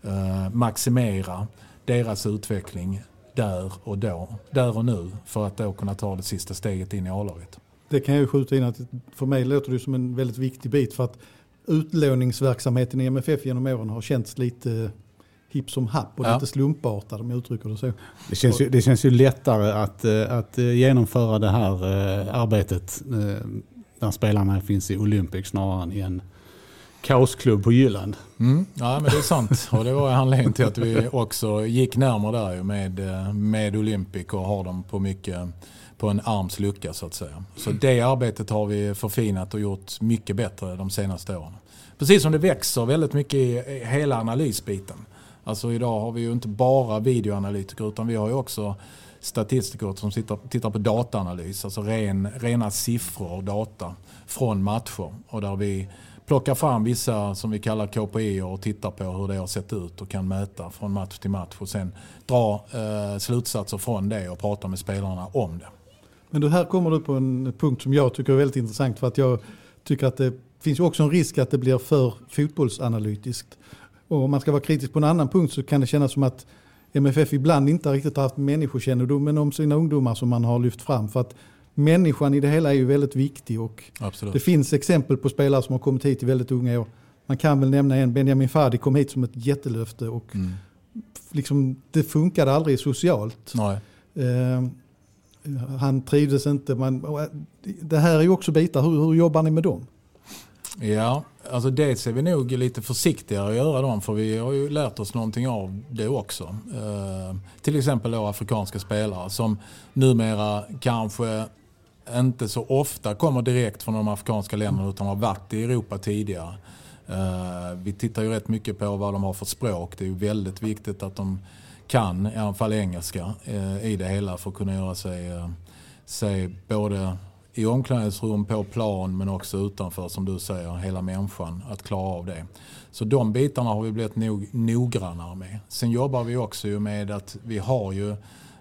maximera deras utveckling där och nu för att då kunna ta det sista steget in i A-laget. Det kan jag ju skjuta in att för mig låter det som en väldigt viktig bit för att utlåningsverksamheten i MFF genom åren har känts lite hipp som happ och lite slumpartad om jag uttrycker det så. Det känns ju lättare att genomföra det här arbetet där spelarna finns i Olympic snarare än i en kaosklubb på Jylland. Ja, men det är sant. Och det var anledningen till att vi också gick närmare där med Olympic och har dem på en arms lucka så att säga. Så det arbetet har vi förfinat och gjort mycket bättre de senaste åren. Precis som det växer väldigt mycket i hela analysbiten. Alltså idag har vi ju inte bara videoanalytiker utan vi har ju också statistiker som tittar på dataanalys. Alltså rena siffror och data från matcher. Och där vi plockar fram vissa som vi kallar KPI och tittar på hur det har sett ut och kan mäta från match till match. Och sen dra slutsatser från det och prata med spelarna om det. Men det här kommer du på en punkt som jag tycker är väldigt intressant för att jag tycker att det finns ju också en risk att det blir för fotbollsanalytiskt. Och om man ska vara kritisk på en annan punkt så kan det kännas som att MFF ibland inte riktigt har haft människokännedomen om sina ungdomar som man har lyft fram. För att människan i det hela är ju väldigt viktig och absolut. Det finns exempel på spelare som har kommit hit i väldigt unga år. Man kan väl nämna en, Benjamin Fadi kom hit som ett jättelöfte och liksom, det funkade aldrig socialt. Nej. Han trivdes inte. Det här är ju också bitar. Hur jobbar ni med dem? Ja, alltså det är vi nog lite försiktigare att göra dem för vi har ju lärt oss någonting av det också. Till exempel då afrikanska spelare som numera kanske inte så ofta kommer direkt från de afrikanska länderna utan har varit i Europa tidigare. Vi tittar ju rätt mycket på vad de har för språk. Det är ju väldigt viktigt att de kan i alla fall engelska i det hela för att kunna göra sig både i omklädningsrum, på plan men också utanför som du säger, hela människan att klara av det. Så de bitarna har vi blivit noggrannare med. Sen jobbar vi också ju med att vi har ju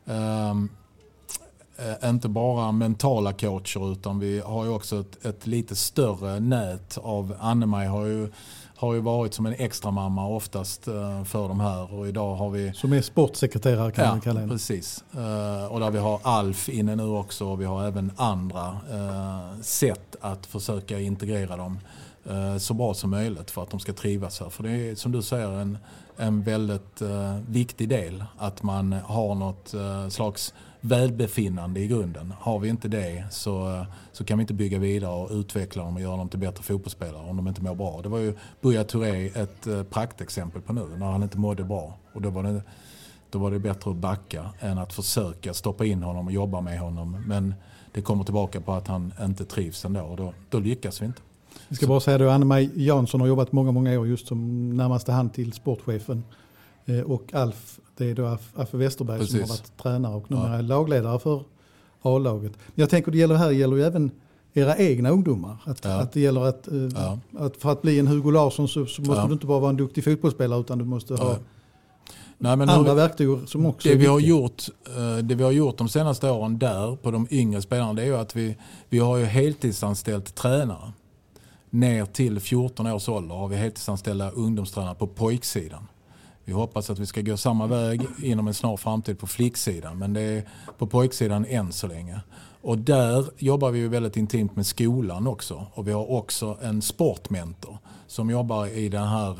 inte bara mentala coacher utan vi har ju också ett lite större nät av Anne-Maj har ju varit som en extra mamma oftast för de här och idag har vi... Som är sportsekreterare kan man kalla henne. Precis. Och där vi har Alf inne nu också och vi har även andra sätt att försöka integrera dem så bra som möjligt för att de ska trivas här. För det är, som du säger, en väldigt viktig del att man har något slags välbefinnande i grunden. Har vi inte det så kan vi inte bygga vidare och utveckla dem och göra dem till bättre fotbollsspelare om de inte mår bra. Det var ju Buya Touré ett praktexempel på nu när han inte mådde bra. Och då var det bättre att backa än att försöka stoppa in honom och jobba med honom. Men det kommer tillbaka på att han inte trivs ändå och då lyckas vi inte. Vi ska bara säga att Anne-Maj Jansson har jobbat många år just som närmaste hand till sportchefen. Och Alf, det är då Affe Westerberg. Precis. Som har varit tränare och numera lagledare för A-laget. Jag tänker det gäller ju även era egna ungdomar. Att det gäller att för att bli en Hugo Larsson så måste du inte bara vara en duktig fotbollsspelare utan du måste ha andra verktyg som också det vi har gjort de senaste åren där på de yngre spelarna, det är ju att vi har ju heltidsanställt tränare. Ner till 14 års ålder har vi heltidsanställda ungdomstränare på pojksidan. Vi hoppas att vi ska gå samma väg inom en snar framtid på flicksidan, men det är på pojksidan än så länge. Och där jobbar vi ju väldigt intimt med skolan också. Och vi har också en sportmentor som jobbar i det här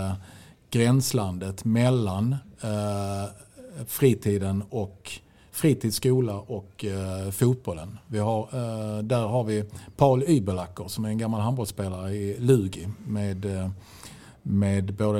gränslandet mellan fritiden och fritidsskola och fotbollen. Där har vi Paul Ybelacker som är en gammal handbollsspelare i Lugi med både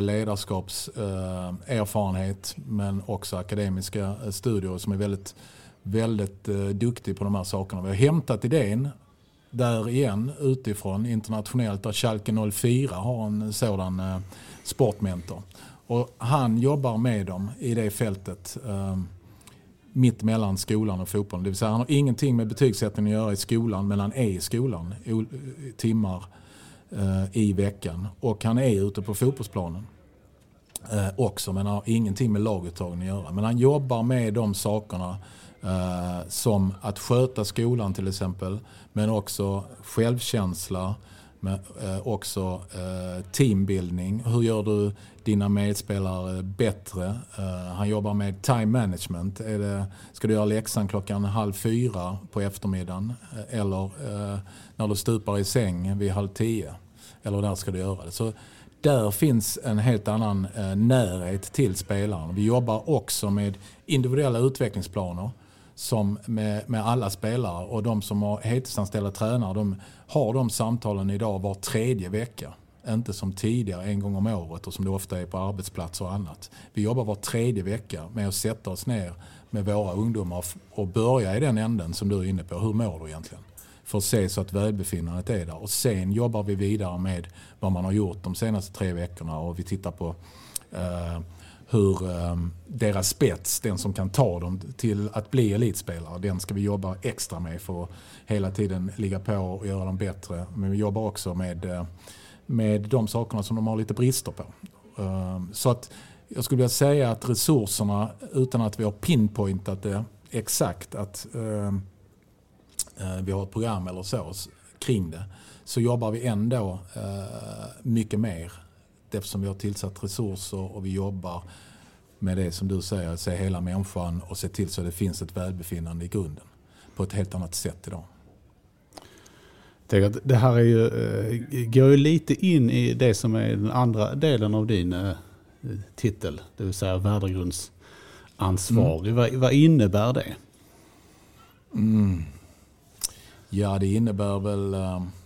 ledarskapserfarenhet men också akademiska studier som är väldigt, väldigt duktig på de här sakerna. Vi har hämtat idén där igen utifrån internationellt där Schalke 04 har en sådan sportmentor. Och han jobbar med dem i det fältet mitt mellan skolan och fotbollen. Det vill säga han har ingenting med betygssättning att göra i skolan, men han är i skolan timmar i veckan. Och han är ute på fotbollsplanen också, men han har ingenting med laguttagning att göra. Men han jobbar med de sakerna som att sköta skolan till exempel, men också självkänsla, men också teambildning. Hur gör du dina medspelare bättre? Han jobbar med time management. Ska du göra läxan 3:30 på eftermiddagen eller när du stupar i säng vid 9:30? Eller där ska du göra det. Så där finns en helt annan närhet till spelaren. Vi jobbar också med individuella utvecklingsplaner som med alla spelare, och de som har heltidsanställda tränare, de har de samtalen idag var 3:e vecka. Inte som tidigare en gång om året och som det ofta är på arbetsplatser och annat. Vi jobbar var 3:e vecka med att sätta oss ner med våra ungdomar och börja i den änden som du är inne på. Hur mår du egentligen? För att se så att välbefinnandet är där. Och sen jobbar vi vidare med vad man har gjort de senaste 3 veckorna och vi tittar på hur deras spets, den som kan ta dem till att bli elitspelare, den ska vi jobba extra med för att hela tiden ligga på och göra dem bättre. Men vi jobbar också med de sakerna som de har lite brister på. Så att jag skulle vilja säga att resurserna, utan att vi har pinpointat det exakt, att vi har ett program eller så kring det, så jobbar vi ändå mycket mer eftersom vi har tillsatt resurser och vi jobbar med det som du säger, se hela människan och se till så att det finns ett välbefinnande i grunden på ett helt annat sätt idag. Det här går ju lite in i det som är den andra delen av din titel, det vill säga värdegrundsansvarig. Vad innebär det? Ja, det innebär väl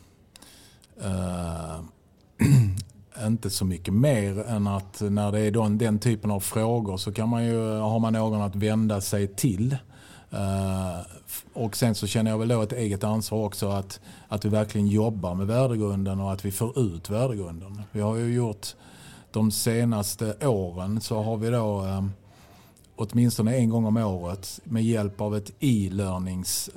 inte så mycket mer än att när det är den typen av frågor så har man någon att vända sig till. Och sen så känner jag väl då ett eget ansvar också att vi verkligen jobbar med värdegrunden och att vi får ut värdegrunden. Vi har ju gjort de senaste åren, så har vi då åtminstone en gång om året med hjälp av ett e-learnings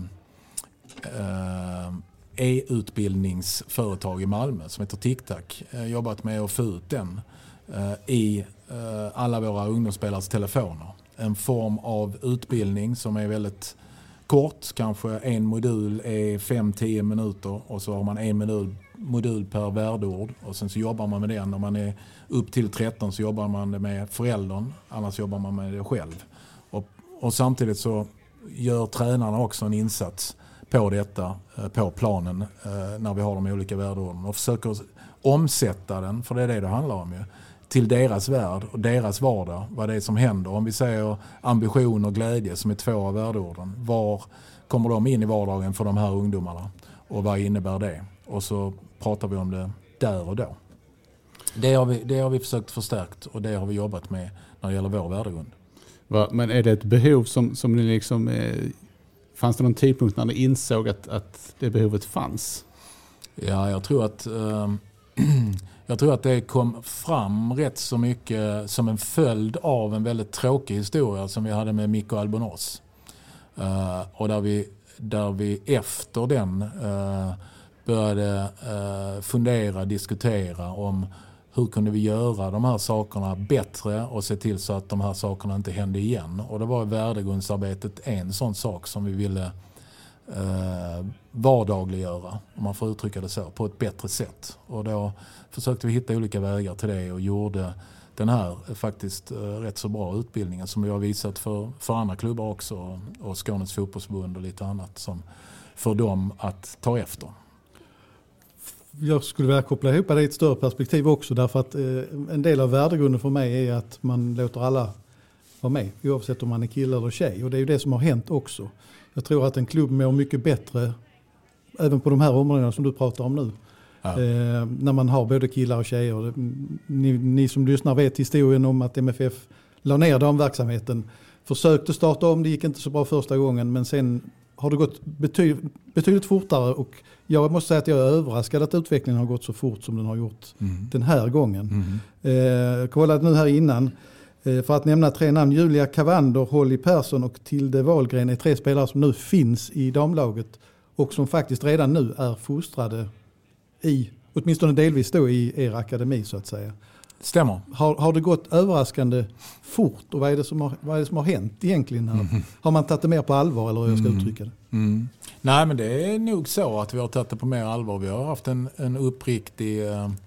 e-utbildningsföretag i Malmö som heter TikTok jobbat med att få ut den i alla våra ungdomsspelares telefoner. En form av utbildning som är väldigt kort, kanske en modul är 5-10 minuter och så har man en modul per värdeord och sen så jobbar man med den. När man är upp till 13 så jobbar man med föräldern, annars jobbar man med det själv. Och samtidigt så gör tränarna också en insats på detta, på planen när vi har de olika värdeorden och försöker omsätta den, för det är det handlar om ju, till deras värld och deras vardag, vad det är som händer. Om vi säger ambition och glädje som är 2 av värdeorden, var kommer de in i vardagen för de här ungdomarna och vad innebär det? Och så pratar vi om det där och då. Det har vi försökt förstärkt och det har vi jobbat med när det gäller vår värdegrund. Men är det ett behov som ni liksom... Fanns det någon tidpunkt när ni insåg att det behovet fanns? Ja, jag tror att det kom fram rätt så mycket som en följd av en väldigt tråkig historia som vi hade med Mikko Albonos. Och där vi efter den började fundera, diskutera om hur kunde vi göra de här sakerna bättre och se till så att de här sakerna inte hände igen. Och det var värdegrundsarbetet en sån sak som vi ville vardagliggöra, om man får uttrycka det så, på ett bättre sätt. Och då försökte vi hitta olika vägar till det och gjorde den här faktiskt rätt så bra utbildningen som vi har visat för andra klubbar också och Skånes fotbollsförbund och lite annat som för dem att ta efter. Jag skulle vilja koppla ihop det i ett större perspektiv också, därför att en del av värdegrunden för mig är att man låter alla vara med, oavsett om man är kille eller tjej. Och det är ju det som har hänt också. Jag tror att en klubb mår mycket bättre, även på de här områdena som du pratar om nu. Ja. När man har både killar och tjejer. Ni som lyssnar vet historien om att MFF la ner damverksamheten. Försökte starta om, det gick inte så bra första gången, men sen har det gått betydligt fortare och jag måste säga att jag är överraskad att utvecklingen har gått så fort som den har gjort den här gången. Kollade nu här innan, för att nämna 3 namn, Julia Cavander, Holly Persson och Tilde Wahlgren är 3 spelare som nu finns i damlaget och som faktiskt redan nu är fostrade i, åtminstone delvis då, i er akademi så att säga. Stämmer. Har det gått överraskande fort och vad är det som har hänt egentligen här? Har man tagit det mer på allvar eller hur jag ska uttrycka det? Nej, men det är nog så att vi har tagit det på mer allvar. Vi har haft en uppriktig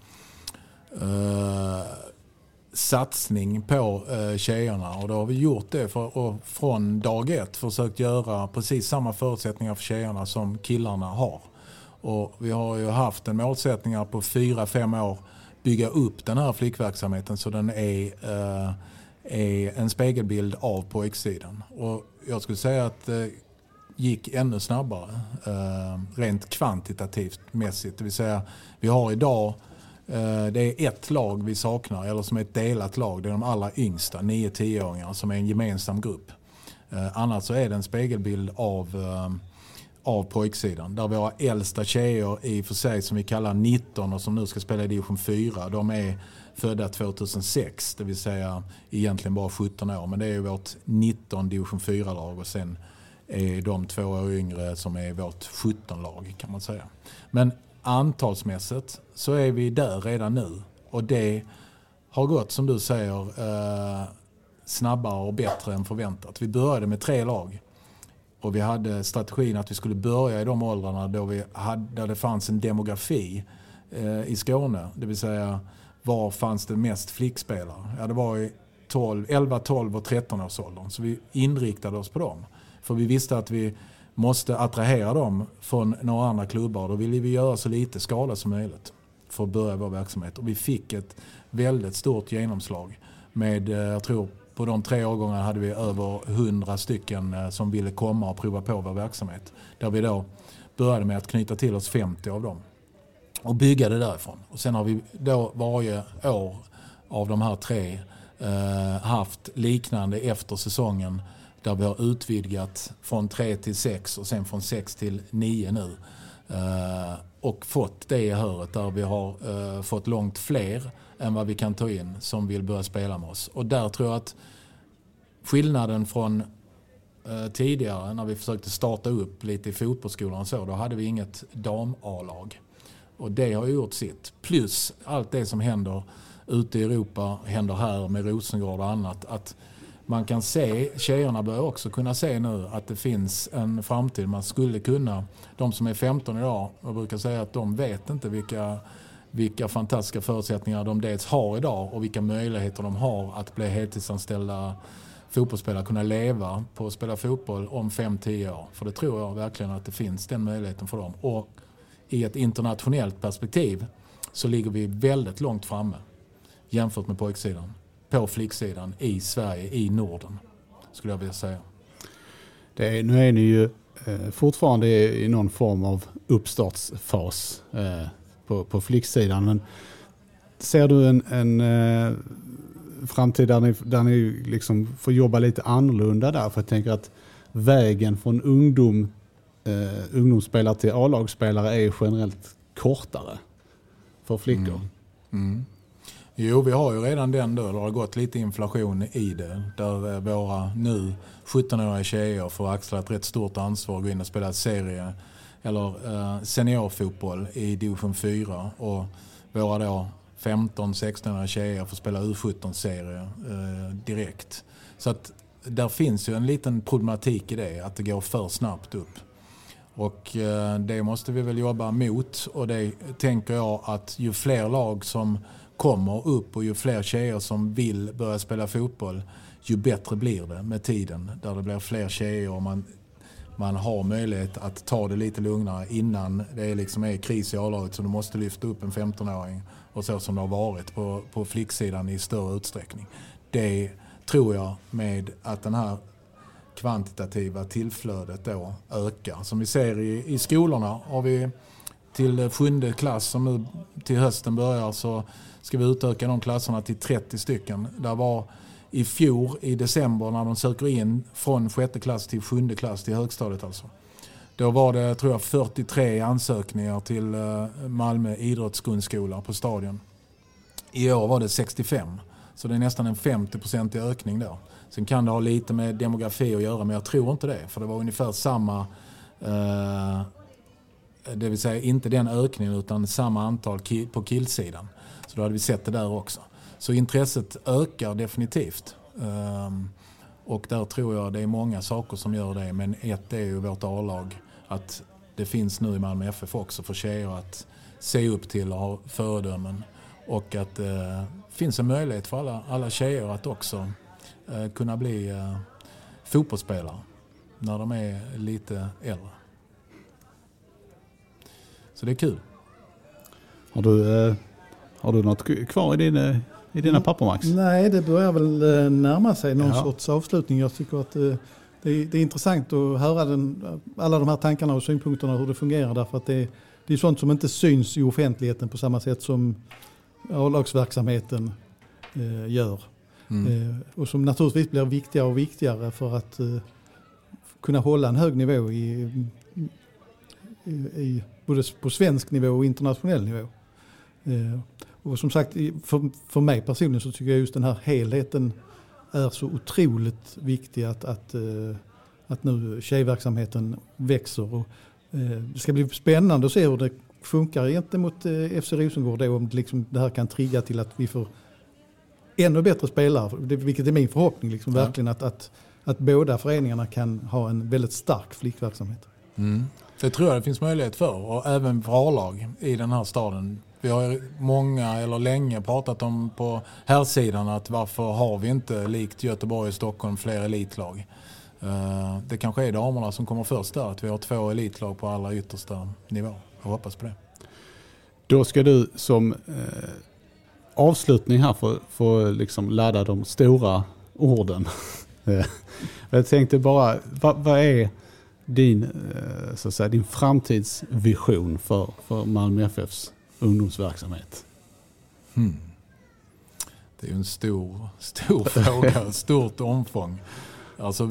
satsning på tjejerna och då har vi gjort det från dag 1 försökt göra precis samma förutsättningar för tjejerna som killarna har. Och vi har ju haft en målsättning på 4-5 år bygga upp den här flickverksamheten så den är en spegelbild av pojksidan. Och jag skulle säga att det gick ännu snabbare rent kvantitativt mässigt. Det vill säga vi har idag det är ett lag vi saknar eller som är ett delat lag. Det är de allra yngsta 9-10-åringar som är en gemensam grupp. Annars så är det en spegelbild av pojksidan. Där vi har äldsta tjejer i för sig som vi kallar 19 och som nu ska spela i division 4. De är födda 2006, det vill säga egentligen bara 17 år. Men det är ju vårt 19 division 4-lag och sen är de 2 år yngre som är vårt 17-lag kan man säga. Men antalsmässigt så är vi där redan nu och det har gått som du säger snabbare och bättre än förväntat. Vi började med 3 lag. Och vi hade strategin att vi skulle börja i de åldrarna där det fanns en demografi i Skåne. Det vill säga, var fanns det mest flickspelare? Ja, det var i 11, 12 och 13 års åldern. Så vi inriktade oss på dem. För vi visste att vi måste attrahera dem från några andra klubbar. Då ville vi göra så lite skala som möjligt för att börja vår verksamhet. Och vi fick ett väldigt stort genomslag med, jag tror, på de 3 årgångarna hade vi över 100 stycken som ville komma och prova på vår verksamhet. Där vi då började med att knyta till oss 50 av dem. Och bygga det därifrån. Och sen har vi då varje år av de här 3 haft liknande efter säsongen. Där vi har utvidgat från 3 till 6 och sen från 6 till 9 nu. Och fått det i höret där vi har fått långt fler än vad vi kan ta in som vill börja spela med oss. Och där tror jag att skillnaden från tidigare när vi försökte starta upp lite i fotbollsskolan så, då hade vi inget dam-A-lag. Och det har gjort sitt. Plus allt det som händer ute i Europa händer här med Rosengård och annat. Att man kan se, tjejerna börjar också kunna se nu att det finns en framtid. Man skulle kunna, de som är 15 idag, jag brukar säga att de vet inte vilka fantastiska förutsättningar de dels har idag och vilka möjligheter de har att bli heltidsanställda fotbollsspelare kunna leva på att spela fotboll om 5-10 år. För det tror jag verkligen att det finns den möjligheten för dem. Och i ett internationellt perspektiv så ligger vi väldigt långt framme jämfört med pojksidan. På flicksidan i Sverige, i Norden, skulle jag vilja säga. Nu är ni ju fortfarande i någon form av uppstartsfas på flicksidan. Men ser du en framtid där ni liksom får jobba lite annorlunda där? För jag tänker att vägen från ungdomsspelare till A-lagsspelare är generellt kortare för flickor. Jo, vi har ju redan den då. Det har gått lite inflation i det. Där våra nu 17-åriga tjejer får axla ett rätt stort ansvar att gå in och spela serie eller seniorfotboll i division 4. Och våra då 15-16-åriga tjejer får spela U17-serie direkt. Så att där finns ju en liten problematik i det, att det går för snabbt upp. Och det måste vi väl jobba mot, och det tänker jag att ju fler lag som kommer upp och ju fler tjejer som vill börja spela fotboll, ju bättre blir det med tiden. Där det blir fler tjejer och man har möjlighet att ta det lite lugnare innan det liksom är kris i A-laget, så du måste lyfta upp en 15-åring och så som det har varit på flicksidan i större utsträckning. Det tror jag, med att den här kvantitativa tillflödet då ökar. Som vi ser i skolorna har vi till 7:e klass som nu till hösten börjar, så ska vi utöka de klasserna till 30 stycken. Det var i fjol i december när de söker in från 6:e klass till 7:e klass till högstadiet alltså. Då var det, tror jag, 43 ansökningar till Malmö idrottsgrundskola på stadion. I år var det 65. Så det är nästan en 50% ökning då. Sen kan det ha lite med demografi att göra, men jag tror inte det. För det var ungefär samma, det vill säga inte den ökningen utan samma antal på killsidan. Så då hade vi sett det där också. Så intresset ökar definitivt. Och där tror jag det är många saker som gör det. Men ett är ju vårt A-lag. Att det finns nu i Malmö FF också för tjejer att se upp till och ha föredömen. Och att det finns en möjlighet för alla tjejer att också kunna bli fotbollsspelare när de är lite äldre. Så det är kul. Har du något kvar i dina papper, Max? Nej, det börjar väl närma sig någon sorts avslutning. Jag tycker att det är intressant att höra alla de här tankarna och synpunkterna hur det fungerar. Därför att det är sånt som inte syns i offentligheten på samma sätt som A-lagsverksamheten gör. Och som naturligtvis blir viktigare och viktigare för att kunna hålla en hög nivå i både på svensk nivå och internationell nivå. Och som sagt, för mig personligen så tycker jag just den här helheten är så otroligt viktig att nu tjejverksamheten växer. Och det ska bli spännande att se hur det funkar gentemot FC Rosengård då, om liksom det här kan trigga till att vi får ännu bättre spelare, vilket är min förhoppning liksom, verkligen att båda föreningarna kan ha en väldigt stark flickverksamhet. Det tror jag det finns möjlighet för, och även för A-lag i den här staden. Vi har länge pratat om på här sidan att varför har vi inte likt Göteborg och Stockholm fler elitlag. Det kanske är damerna som kommer först där, att vi har 2 elitlag på alla yttersta nivå. Jag hoppas på det. Då ska du som avslutning här få liksom ladda de stora orden. Jag tänkte bara, vad är din framtidsvision för Malmö FFs ungdomsverksamhet? Det är ju en stor fråga, ett stort omfång. Alltså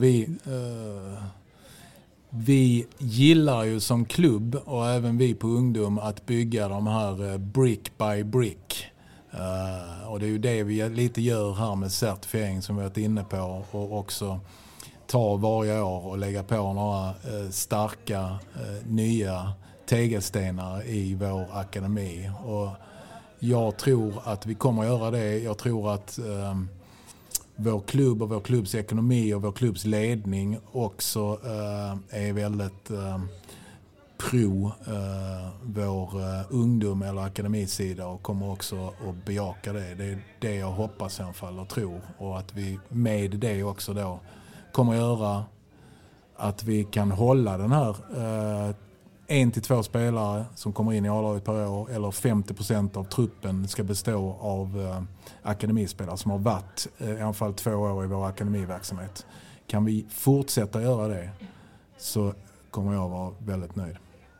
vi gillar ju som klubb, och även vi på ungdom, att bygga de här brick by brick. Och det är ju det vi lite gör här med certifiering som vi har varit inne på, och också ta varje år och lägga på några starka nya tegelstenar i vår akademi. Och jag tror att vi kommer att göra det. Jag tror att vår klubb och vår klubbs ekonomi och vår klubbs ledning också är väldigt tro vår ungdom eller akademisida och kommer också att bejaka det. Det är det jag hoppas i alla fall och tror. Och att vi med det också då kommer göra att vi kan hålla den här 1-2 spelare som kommer in i A-laget per år eller 50% av truppen ska bestå av akademispelare som har varit i alla fall 2 år i vår akademiverksamhet. Kan vi fortsätta göra det så kommer jag vara väldigt nöjd.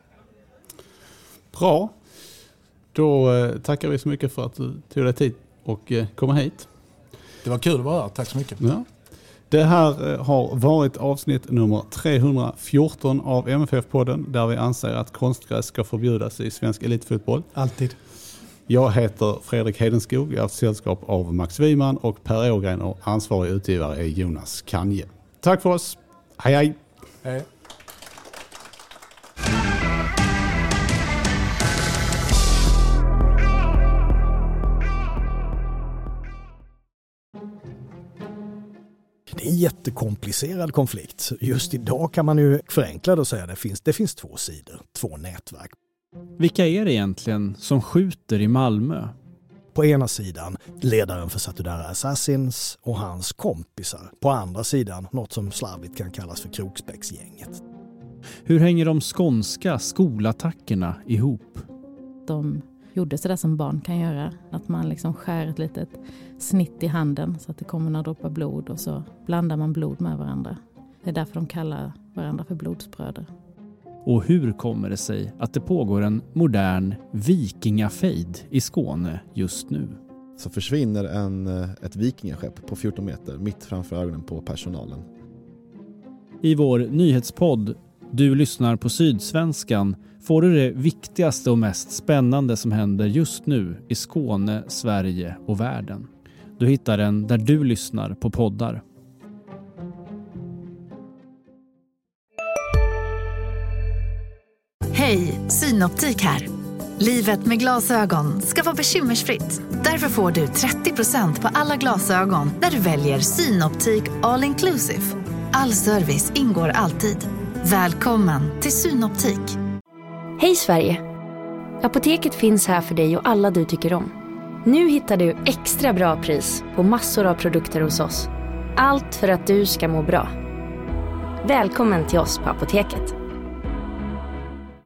Bra. Då tackar vi så mycket för att du tog dig tid och kom hit. Det var kul att vara här. Tack så mycket. Ja. Det här har varit avsnitt nummer 314 av MFF-podden där vi anser att konstgräs ska förbjudas i svensk elitfotboll. Alltid. Jag heter Fredrik Hedenskog. Jag har haft sällskap av Max Wiman och Per Ågren och ansvarig utgivare är Jonas Kanje. Tack för oss. Hej hej. Hej. Det är en jättekomplicerad konflikt. Just idag kan man ju förenkla det och säga att det finns 2 sidor, 2 nätverk. Vilka är det egentligen som skjuter i Malmö? På ena sidan ledaren för Satudara Assassins och hans kompisar. På andra sidan något som slarvigt kan kallas för Kroksbäcksgänget. Hur hänger de skånska skolattackerna ihop? De gjorde så där som barn kan göra. Att man liksom skär ett litet snitt i handen så att det kommer några droppar blod och så blandar man blod med varandra. Det är därför de kallar varandra för blodsbröder. Och hur kommer det sig att det pågår en modern vikingafejd i Skåne just nu? Så försvinner ett vikingaskepp på 14 meter mitt framför ögonen på personalen. I vår nyhetspodd Du lyssnar på Sydsvenskan får du det viktigaste och mest spännande som händer just nu i Skåne, Sverige och världen. Du hittar den där du lyssnar på poddar. Hej, Synoptik här. Livet med glasögon ska vara bekymmersfritt. Därför får du 30% på alla glasögon när du väljer Synoptik All Inclusive. All service ingår alltid. Välkommen till Synoptik. Hej Sverige! Apoteket finns här för dig och alla du tycker om. Nu hittar du extra bra pris på massor av produkter hos oss. Allt för att du ska må bra. Välkommen till oss på Apoteket.